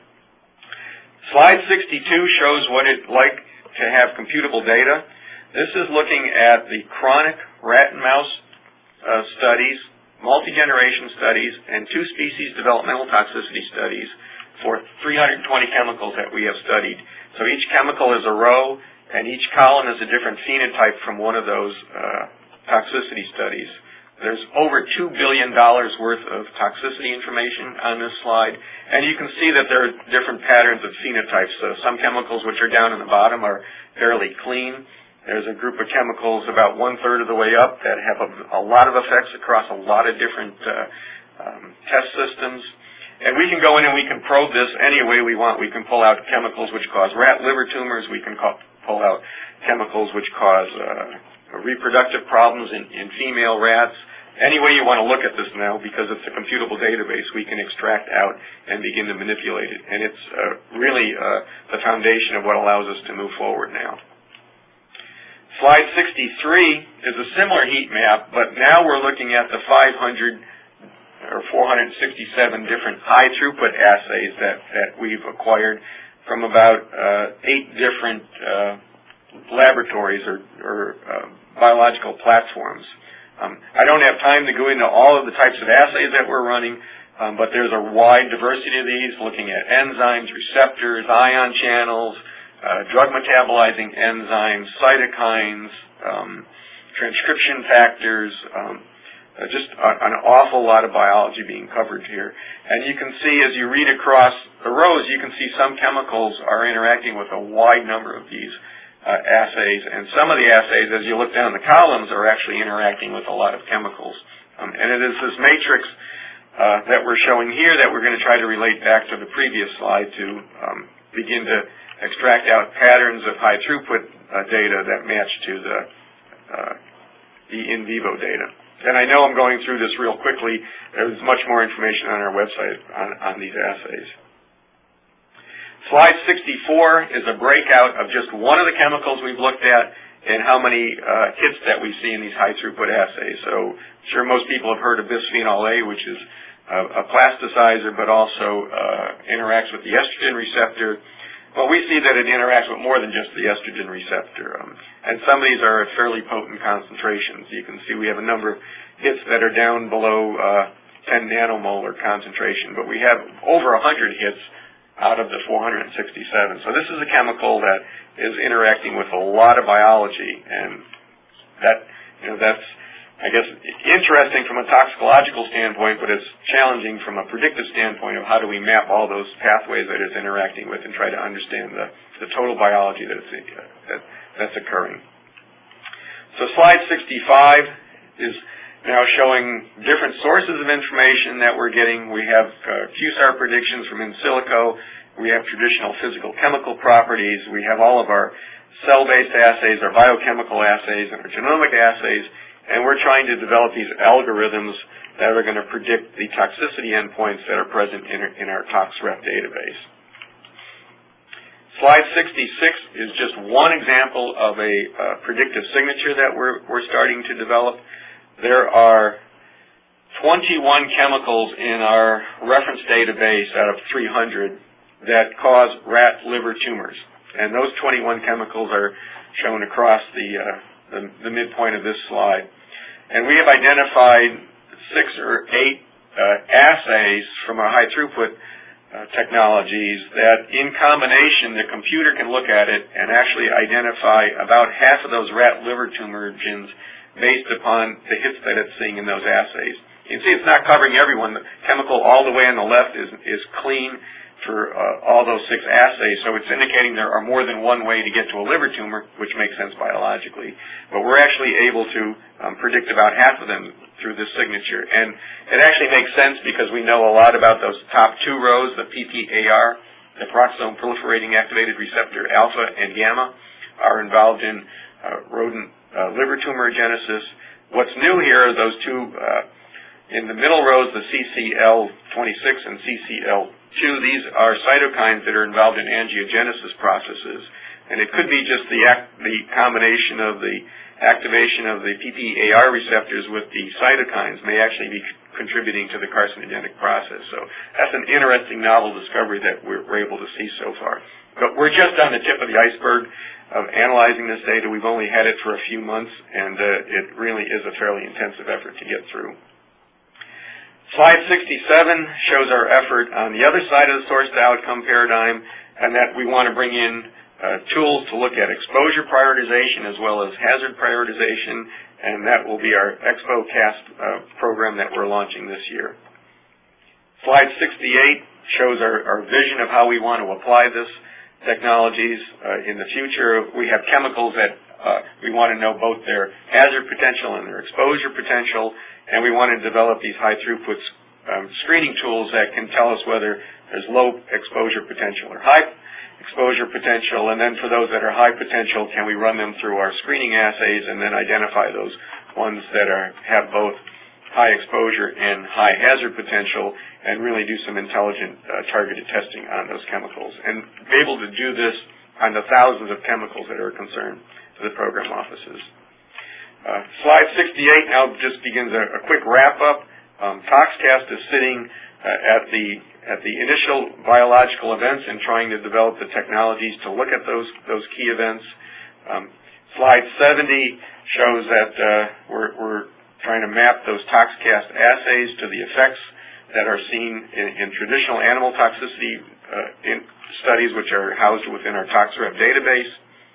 Slide sixty-two shows what it's like to have computable data. This is looking at the chronic rat and mouse uh, studies, multi-generation studies, and two species developmental toxicity studies for three hundred twenty chemicals that we have studied. So each chemical is a row, and each column is a different phenotype from one of those uh, toxicity studies. There's over two billion dollars worth of toxicity information on this slide, and you can see that there are different patterns of phenotypes. So some chemicals which are down in the bottom are fairly clean. There's a group of chemicals about one-third of the way up that have a, a lot of effects across a lot of different uh, um, test systems. And we can go in and we can probe this any way we want. We can pull out chemicals which cause rat liver tumors. We can call, pull out chemicals which cause uh, reproductive problems in, in female rats. Any way you want to look at this now, because it's a computable database, we can extract out and begin to manipulate it. And it's uh, really uh, the foundation of what allows us to move forward now. Slide sixty-three is a similar heat map, but now we're looking at the five hundred or four hundred sixty-seven different high-throughput assays that, that we've acquired from about uh, eight different uh, laboratories or, or uh, biological platforms. Um, I don't have time to go into all of the types of assays that we're running, um, but there's a wide diversity of these, looking at enzymes, receptors, ion channels, uh, drug metabolizing enzymes, cytokines, um, transcription factors, um, uh, just a, an awful lot of biology being covered here. And you can see as you read across the rows, you can see some chemicals are interacting with a wide number of these uh, assays, and some of the assays, as you look down the columns, are actually interacting with a lot of chemicals. Um, and it is this matrix uh, that we're showing here that we're going to try to relate back to the previous slide to um, begin to extract out patterns of high throughput uh, data that match to the uh, the in vivo data. And I know I'm going through this real quickly. There's much more information on our website on, on these assays. Slide sixty-four is a breakout of just one of the chemicals we've looked at and how many uh, hits that we see in these high throughput assays. So I'm sure most people have heard of bisphenol A, which is a, a plasticizer, but also uh, interacts with the estrogen receptor. Well, we see that it interacts with more than just the estrogen receptor. Um, and some of these are at fairly potent concentrations. You can see we have a number of hits that are down below uh, ten nanomolar concentration, but we have over one hundred hits out of the four hundred sixty-seven. So this is a chemical that is interacting with a lot of biology, and that, you know, that's, I guess, interesting from a toxicological standpoint, but it's challenging from a predictive standpoint of how do we map all those pathways that it's interacting with and try to understand the, the total biology that it's, uh, that, that's occurring. So slide sixty-five is now showing different sources of information that we're getting. We have uh, Q S A R predictions from in silico. We have traditional physical chemical properties. We have all of our cell-based assays, our biochemical assays, and our genomic assays. And we're trying to develop these algorithms that are going to predict the toxicity endpoints that are present in, in our ToxRef database. Slide sixty-six is just one example of a uh, predictive signature that we're, we're starting to develop. There are twenty-one chemicals in our reference database out of three hundred that cause rat liver tumors. And those twenty-one chemicals are shown across the, uh, the, the midpoint of this slide. And we have identified six or eight uh, assays from our high throughput uh, technologies that in combination the computer can look at it and actually identify about half of those rat liver tumor genes based upon the hits that it's seeing in those assays. You can see it's not covering everyone. The chemical all the way on the left is, is clean for uh, all those six assays, so it's indicating there are more than one way to get to a liver tumor, which makes sense biologically. But we're actually able to um, predict about half of them through this signature. And it actually makes sense because we know a lot about those top two rows, the P P A R, the peroxisome proliferating activated receptor alpha and gamma, are involved in uh, rodent uh, liver tumorigenesis. What's new here are those two, uh, in the middle rows, the C C L twenty-six and C C L two. These are cytokines that are involved in angiogenesis processes. And it could be just the, act, the combination of the activation of the P P A R receptors with the cytokines may actually be contributing to the carcinogenic process. So that's an interesting novel discovery that we're, we're able to see so far. But we're just on the tip of the iceberg of analyzing this data. We've only had it for a few months, and uh, it really is a fairly intensive effort to get through. Slide sixty-seven shows our effort on the other side of the source to outcome paradigm, and that we want to bring in uh, tools to look at exposure prioritization as well as hazard prioritization, and that will be our ExpoCast uh, program that we're launching this year. Slide sixty-eight shows our, our vision of how we want to apply this technologies uh, in the future. We have chemicals that uh, we want to know both their hazard potential and their exposure potential, and we want to develop these high throughput um, screening tools that can tell us whether there's low exposure potential or high exposure potential, and then for those that are high potential, can we run them through our screening assays and then identify those ones that are have both high exposure and high hazard potential, and really do some intelligent uh, targeted testing on those chemicals, and be able to do this on the thousands of chemicals that are a concern to the program offices. Uh, slide sixty-eight now just begins a, a quick wrap-up Um, ToxCast is sitting uh, at the at the initial biological events and trying to develop the technologies to look at those those key events. Um, slide seventy shows that uh, we're, we're trying to map those ToxCast assays to the effects that are seen in, in traditional animal toxicity uh, in studies, which are housed within our ToxRep database.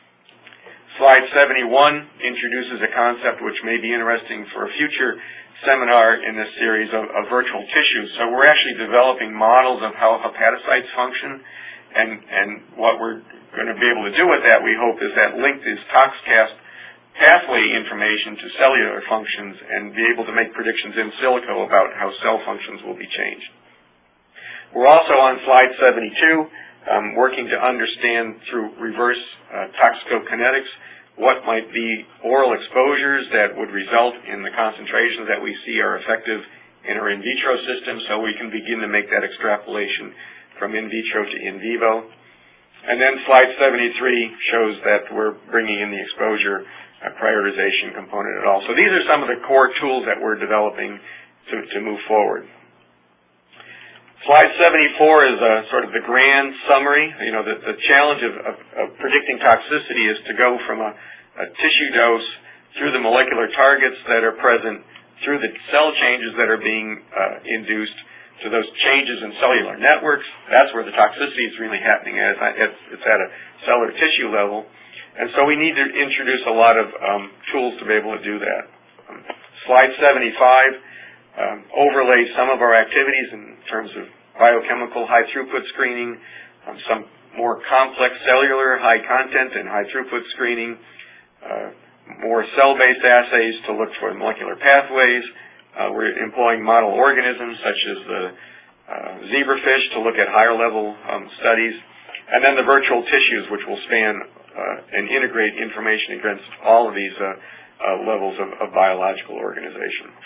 Slide seventy-one introduces a concept which may be interesting for a future seminar in this series of, of virtual tissues. So we're actually developing models of how hepatocytes function, and, and what we're going to be able to do with that, we hope, is that link this ToxCast pathway information to cellular functions and be able to make predictions in silico about how cell functions will be changed. We're also on slide seventy-two, um, working to understand through reverse uh, toxicokinetics what might be oral exposures that would result in the concentrations that we see are effective in our in vitro system, so we can begin to make that extrapolation from in vitro to in vivo. And then slide seventy-three shows that we're bringing in the exposure uh, prioritization component at all. So these are some of the core tools that we're developing to, to move forward. Slide seventy-four is a sort of the grand summary. You know, the, the challenge of, of, of predicting toxicity is to go from a, a tissue dose through the molecular targets that are present, through the cell changes that are being uh, induced, to those changes in cellular networks. That's where the toxicity is really happening. At. It's, it's at a cellular tissue level. And so we need to introduce a lot of um, tools to be able to do that. Um, slide seventy-five um, overlays some of our activities in terms of biochemical high throughput screening, um, some more complex cellular high content and high throughput screening, uh, more cell-based assays to look for molecular pathways. Uh, we're employing model organisms such as the uh, zebrafish to look at higher level um, studies, and then the virtual tissues, which will span uh, and integrate information against all of these uh, uh, levels of, of biological organization.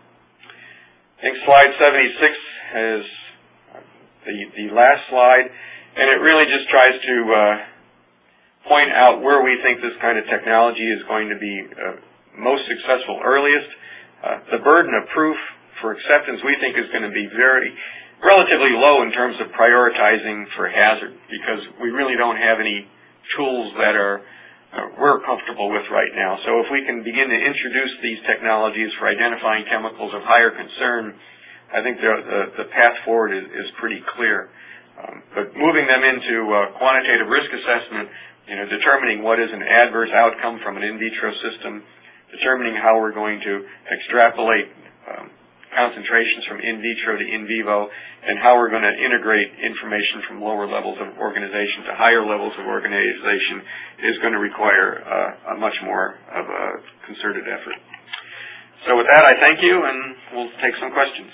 I think slide seventy-six is the, the last slide, and it really just tries to uh, point out where we think this kind of technology is going to be uh, most successful earliest. Uh, the burden of proof for acceptance, we think, is going to be very relatively low in terms of prioritizing for hazard, because we really don't have any tools that are uh, we're comfortable with right now. So if we can begin to introduce these technologies for identifying chemicals of higher concern, I think the, the, the path forward is, is pretty clear. Um, but moving them into uh, quantitative risk assessment, you know, determining what is an adverse outcome from an in vitro system, determining how we're going to extrapolate um, concentrations from in vitro to in vivo, and how we're going to integrate information from lower levels of organization to higher levels of organization is going to require uh, a much more of a concerted effort. So with that, I thank you, and we'll take some questions.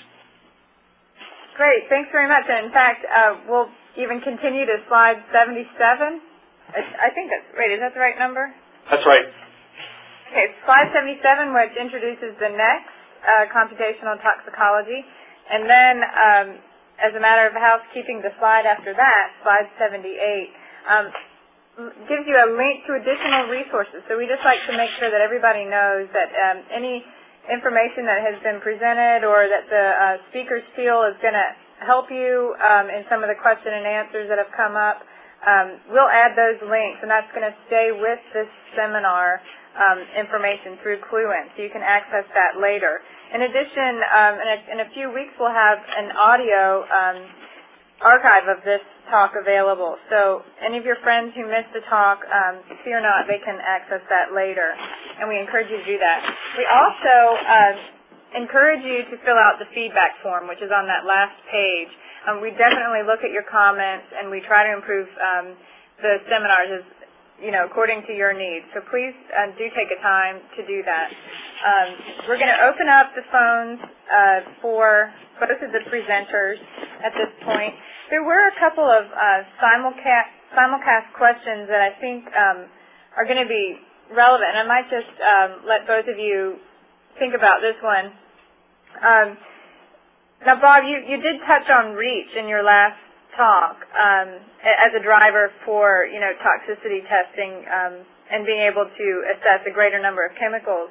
Great. Thanks very much. And in fact, uh, we'll even continue to slide seventy-seven. I think that's, wait, is that the right number? That's right. Okay, slide seventy-seven, which introduces the next uh, computational toxicology. And then, um, as a matter of housekeeping, the slide after that, slide seventy-eight, um, gives you a link to additional resources. So we just like to make sure that everybody knows that um, any information that has been presented or that the uh, speakers feel is going to help you um, in some of the question and answers that have come up, um, we'll add those links, and that's going to stay with this seminar Um, information through Cluent, so you can access that later. In addition, um, in, a, in a few weeks we'll have an audio um, archive of this talk available. So any of your friends who missed the talk, um, fear not, they can access that later, and we encourage you to do that. We also uh, encourage you to fill out the feedback form, which is on that last page. Um, we definitely look at your comments, and we try to improve um, the seminars as you know, according to your needs. So please uh, do take a time to do that. Um, we're going to open up the phones uh, for both of the presenters at this point. There were a couple of uh, simulcast, simulcast questions that I think um, are going to be relevant, and I might just um, let both of you think about this one. Um, now, Bob, you, you did touch on REACH in your last talk um, as a driver for, you know, toxicity testing um, and being able to assess a greater number of chemicals.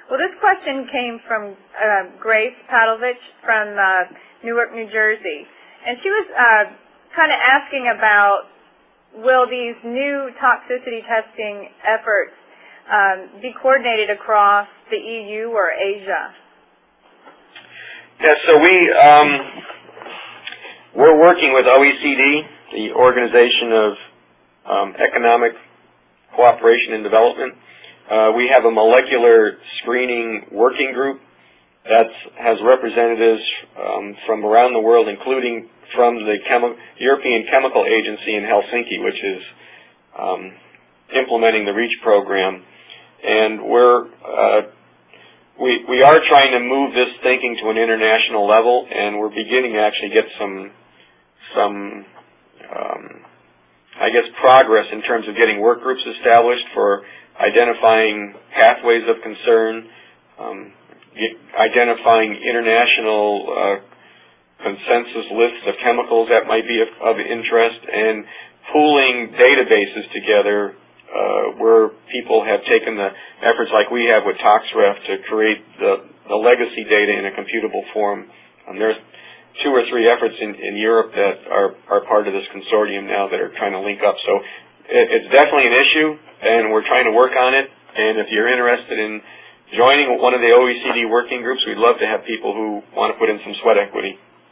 Well, this question came from uh, Grace Padovich from uh, Newark, New Jersey. And she was uh, kind of asking about, will these new toxicity testing efforts um, be coordinated across the E U or Asia? Yeah, so we, um, we're working with O E C D, the Organization of um, Economic Cooperation and Development. Uh, we have a molecular screening working group that has representatives um, from around the world, including from the Chemi- European Chemical Agency in Helsinki, which is um, implementing the REACH program. And we're uh, we we are trying to move this thinking to an international level, and we're beginning to actually get some some um, I guess progress in terms of getting work groups established for identifying pathways of concern, um, identifying international uh, consensus lists of chemicals that might be of, of interest, and pooling databases together uh, where people have taken the efforts like we have with ToxRef to create the, the legacy data in a computable form. Um, there's two or three efforts in, in Europe that are, are part of this consortium now that are trying to link up. So it, it's definitely an issue, and we're trying to work on it. And if you're interested in joining one of the O E C D working groups, we'd love to have people who want to put in some sweat equity.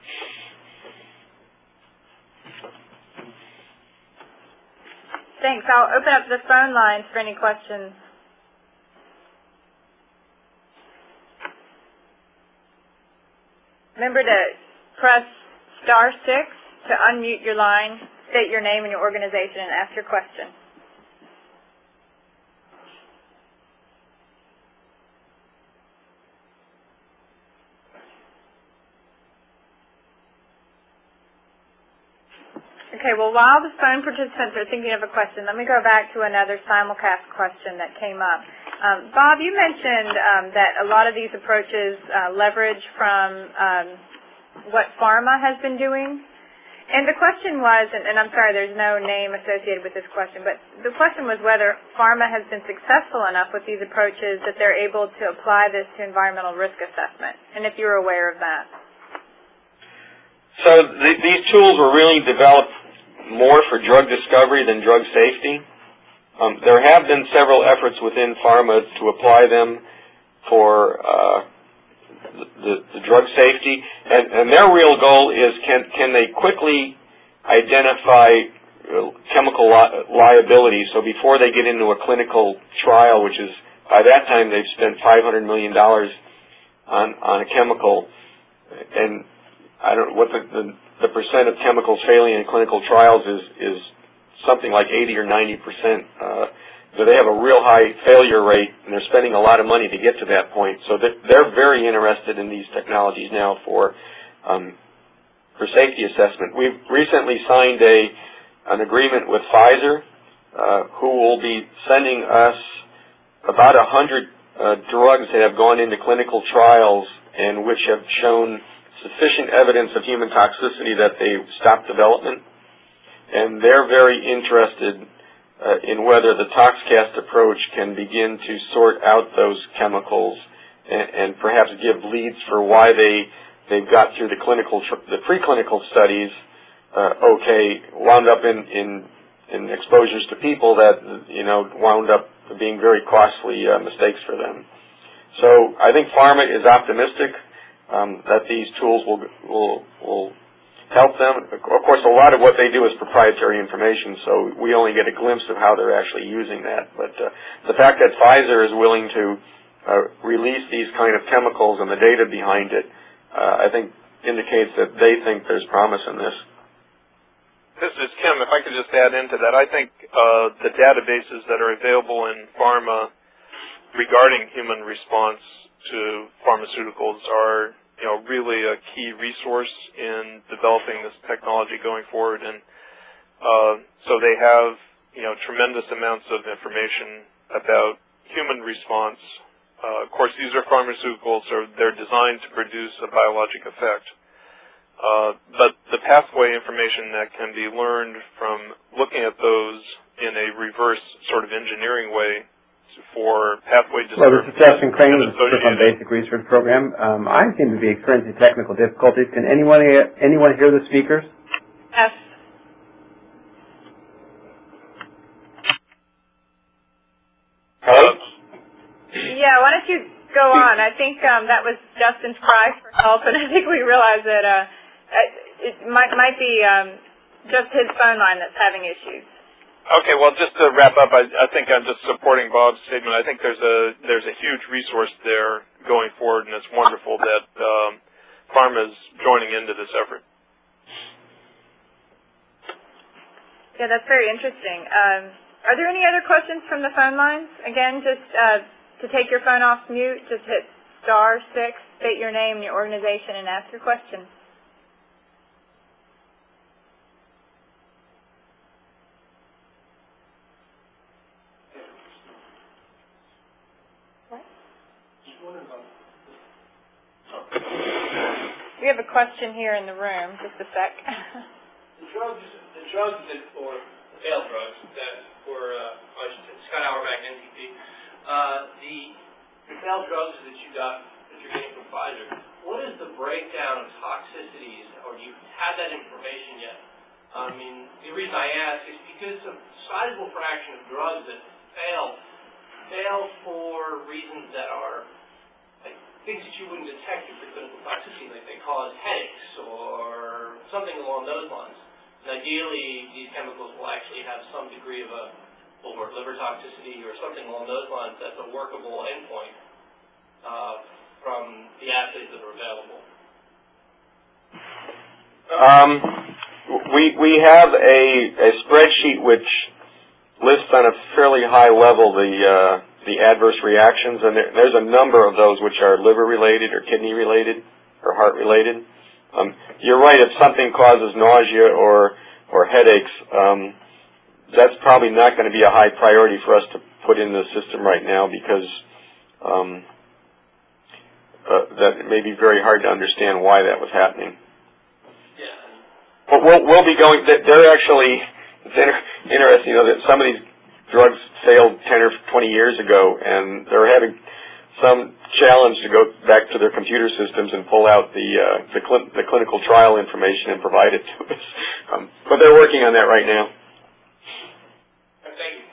Thanks. I'll open up the phone lines for any questions. Remember to press star six to unmute your line, state your name and your organization, and ask your question. Okay, well, while the phone participants are thinking of a question, let me go back to another simulcast question that came up. Um, Bob, you mentioned um, that a lot of these approaches uh, leverage from um, what pharma has been doing. And the question was, and, and I'm sorry, there's no name associated with this question, but the question was whether pharma has been successful enough with these approaches that they're able to apply this to environmental risk assessment, and if you're aware of that. So the, these tools were really developed more for drug discovery than drug safety. Um, there have been several efforts within pharma to apply them for uh, the, the drug safety, and, and their real goal is can can they quickly identify chemical li- liability. So before they get into a clinical trial, which is by that time they've spent five hundred million dollars on on a chemical, and I don't know what the, the the percent of chemicals failing in clinical trials is, is something like eighty or ninety percent. Uh, so they have a real high failure rate, and they're spending a lot of money to get to that point. So they're very interested in these technologies now for um, for safety assessment. We've recently signed a an agreement with Pfizer, uh, who will be sending us about a hundred uh, drugs that have gone into clinical trials and which have shown sufficient evidence of human toxicity that they stop development, and they're very interested uh, in whether the ToxCast approach can begin to sort out those chemicals and, and perhaps give leads for why they they've got through the clinical tr- the preclinical studies uh, okay, wound up in, in in exposures to people that you know wound up being very costly uh, mistakes for them. So I think pharma is optimistic Um, that these tools will, will will help them. Of course, a lot of what they do is proprietary information, so we only get a glimpse of how they're actually using that. But uh, the fact that Pfizer is willing to uh, release these kind of chemicals and the data behind it, uh, I think indicates that they think there's promise in this. This is Kim. If I could just add into that, I think uh, the databases that are available in pharma regarding human response to pharmaceuticals are, you know, really a key resource in developing this technology going forward. And uh, so they have, you know, tremendous amounts of information about human response. Uh, of course, these are pharmaceuticals, so they're designed to produce a biologic effect. Uh, but the pathway information that can be learned from looking at those in a reverse sort of engineering way for pathway Well, disturbance. this is Justin Crane with the Strickland Basic Research Program. Um, I seem to be experiencing technical difficulties. Can anyone anyone hear the speakers? Yes. Hello? Yeah, why don't you go on? I think um, that was Justin's cry for help, and I think we realized that uh, it might, might be um, just his phone line that's having issues. Okay, well, just to wrap up, I, I think I'm just supporting Bob's statement. I think there's a there's a huge resource there going forward, and it's wonderful that um, pharma is joining into this effort. Yeah, that's very interesting. Um, are there any other questions from the phone lines? Again, just uh, to take your phone off mute, just hit star six, state your name and your organization, and ask your question. We have a question here in the room. Just a sec. the drugs, the drugs that, or failed drugs that were, uh, I should say, Scott Auerbach, N T P, uh, the failed drugs that you got, that you're getting from Pfizer, what is the breakdown of toxicities, or do you have that information yet? I mean, the reason I ask is because a sizable fraction of drugs that fail, fail for reasons that are things that you wouldn't detect with clinical toxicity, like they cause headaches or something along those lines. And ideally, these chemicals will actually have some degree of a overt liver toxicity or something along those lines that's a workable endpoint uh, from the assays that are available. Um, we we have a, a spreadsheet which lists on a fairly high level the uh, the adverse reactions, and there, there's a number of those which are liver-related or kidney-related or heart-related. Um, you're right, if something causes nausea or, or headaches, um, that's probably not going to be a high priority for us to put in the system right now because um, uh, that may be very hard to understand why that was happening. Yeah. But we'll, we'll be going, they're actually, it's inter, interesting, you know, that some of these drugs failed ten or twenty years ago, and they're having some challenge to go back to their computer systems and pull out the uh, the, cl- the clinical trial information and provide it to us. Um, but they're working on that right now. Thank you.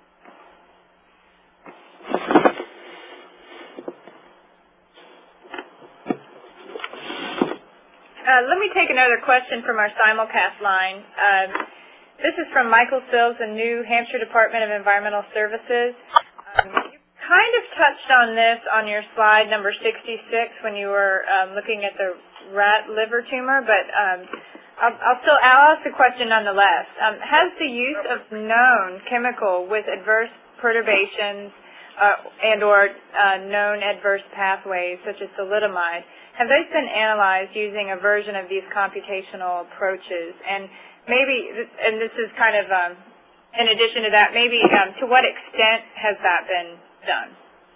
Uh, let me take another question from our simulcast line. Uh, This is from Michael Sills, the New Hampshire Department of Environmental Services. Um, you kind of touched on this on your slide number sixty-six when you were um, looking at the rat liver tumor, but um, I'll, I'll still I'll ask the question nonetheless. Um, has the use of known chemical with adverse perturbations uh, and or uh, known adverse pathways, such as thalidomide, have those been analyzed using a version of these computational approaches? And maybe, and this is kind of um, in addition to that, maybe um, to what extent has that been done?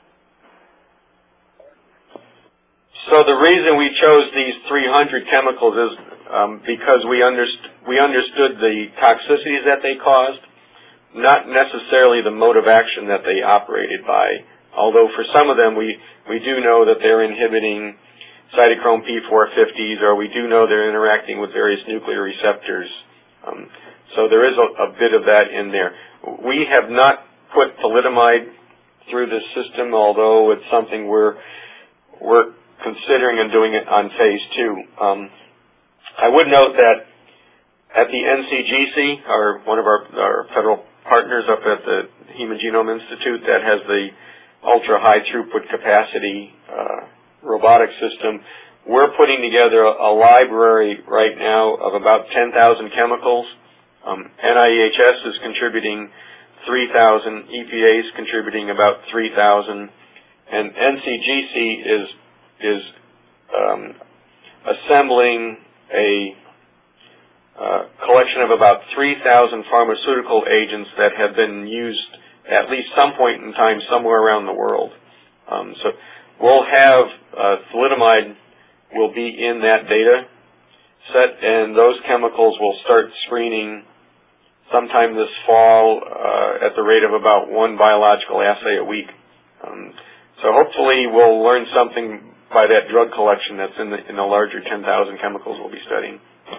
So the reason we chose these three hundred chemicals is um, because we, underst- we understood the toxicities that they caused, not necessarily the mode of action that they operated by. Although for some of them we, we do know that they're inhibiting cytochrome P four fifties, or we do know they're interacting with various nuclear receptors. Um, so there is a, a bit of that in there. We have not put thalidomide through this system, although it's something we're we're considering and doing it on phase two. Um, I would note that at the N C G C, our one of our, our federal partners up at the Human Genome Institute that has the ultra high throughput capacity uh, robotic system, we're putting together a, a library right now of about ten thousand chemicals. Um, N I E H S is contributing three thousand, E P A is contributing about three thousand, and N C G C is is um, assembling a uh, collection of about three thousand pharmaceutical agents that have been used at least some point in time somewhere around the world. Um, so we'll have uh, thalidomide will be in that data set, and those chemicals will start screening sometime this fall uh, at the rate of about one biological assay a week. Um, so hopefully we'll learn something by that drug collection that's in the, in the larger ten thousand chemicals we'll be studying.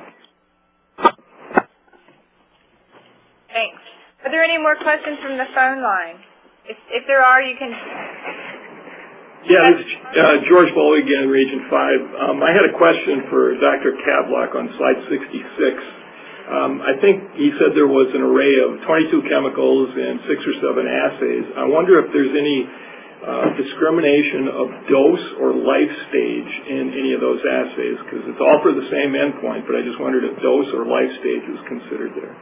Thanks. Are there any more questions from the phone line? If, if there are, you can... Yeah, this is uh, George Bowie again, Region five. Um, I had a question for Doctor Kavlak on slide sixty-six. Um, I think he said there was an array of twenty-two chemicals and six or seven assays. I wonder if there's any uh, discrimination of dose or life stage in any of those assays, because it's all for the same endpoint, but I just wondered if dose or life stage is considered there.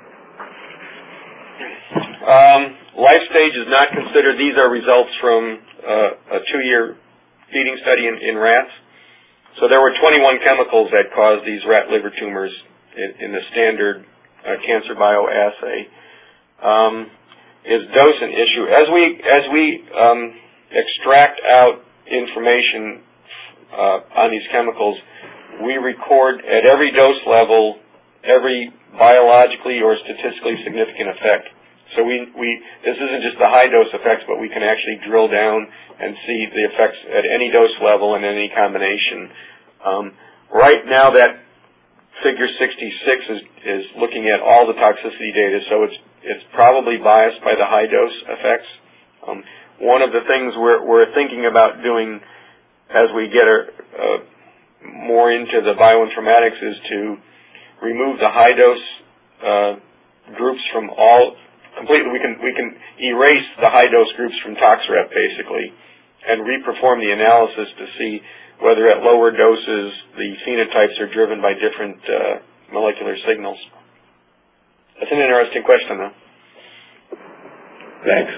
Um, life stage is not considered. These are results from uh, a two-year feeding study in, in rats. So there were twenty-one chemicals that caused these rat liver tumors in, in the standard uh, cancer bioassay. Um, is dose an issue? As we as we um, extract out information uh, on these chemicals, we record at every dose level every biologically or statistically significant effect. So we, we this isn't just the high dose effects, but we can actually drill down and see the effects at any dose level and any combination. Um, right now, that figure sixty-six is, is looking at all the toxicity data, so it's it's probably biased by the high dose effects. Um, one of the things we're, we're thinking about doing as we get a, uh, more into the bioinformatics is to remove the high dose uh, groups from all. Completely, we can we can erase the high dose groups from ToxRep basically, and reperform the analysis to see whether at lower doses the phenotypes are driven by different uh, molecular signals. That's an interesting question, though. Thanks.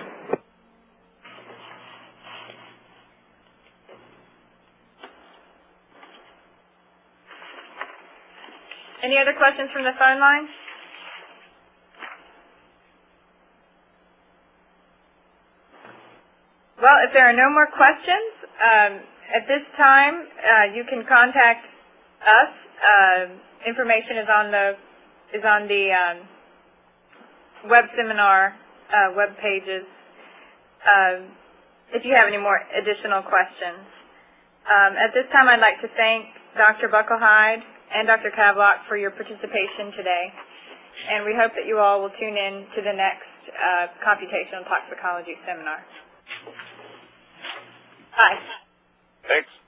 Any other questions from the phone line? Well, if there are no more questions, um, at this time, uh, you can contact us. Uh, information is on the is on the um, web seminar uh, web pages. Uh, if you have any more additional questions, um, at this time, I'd like to thank Doctor Buckelheide and Doctor Kavlak for your participation today, and we hope that you all will tune in to the next uh, computational toxicology seminar. Hi. Thanks.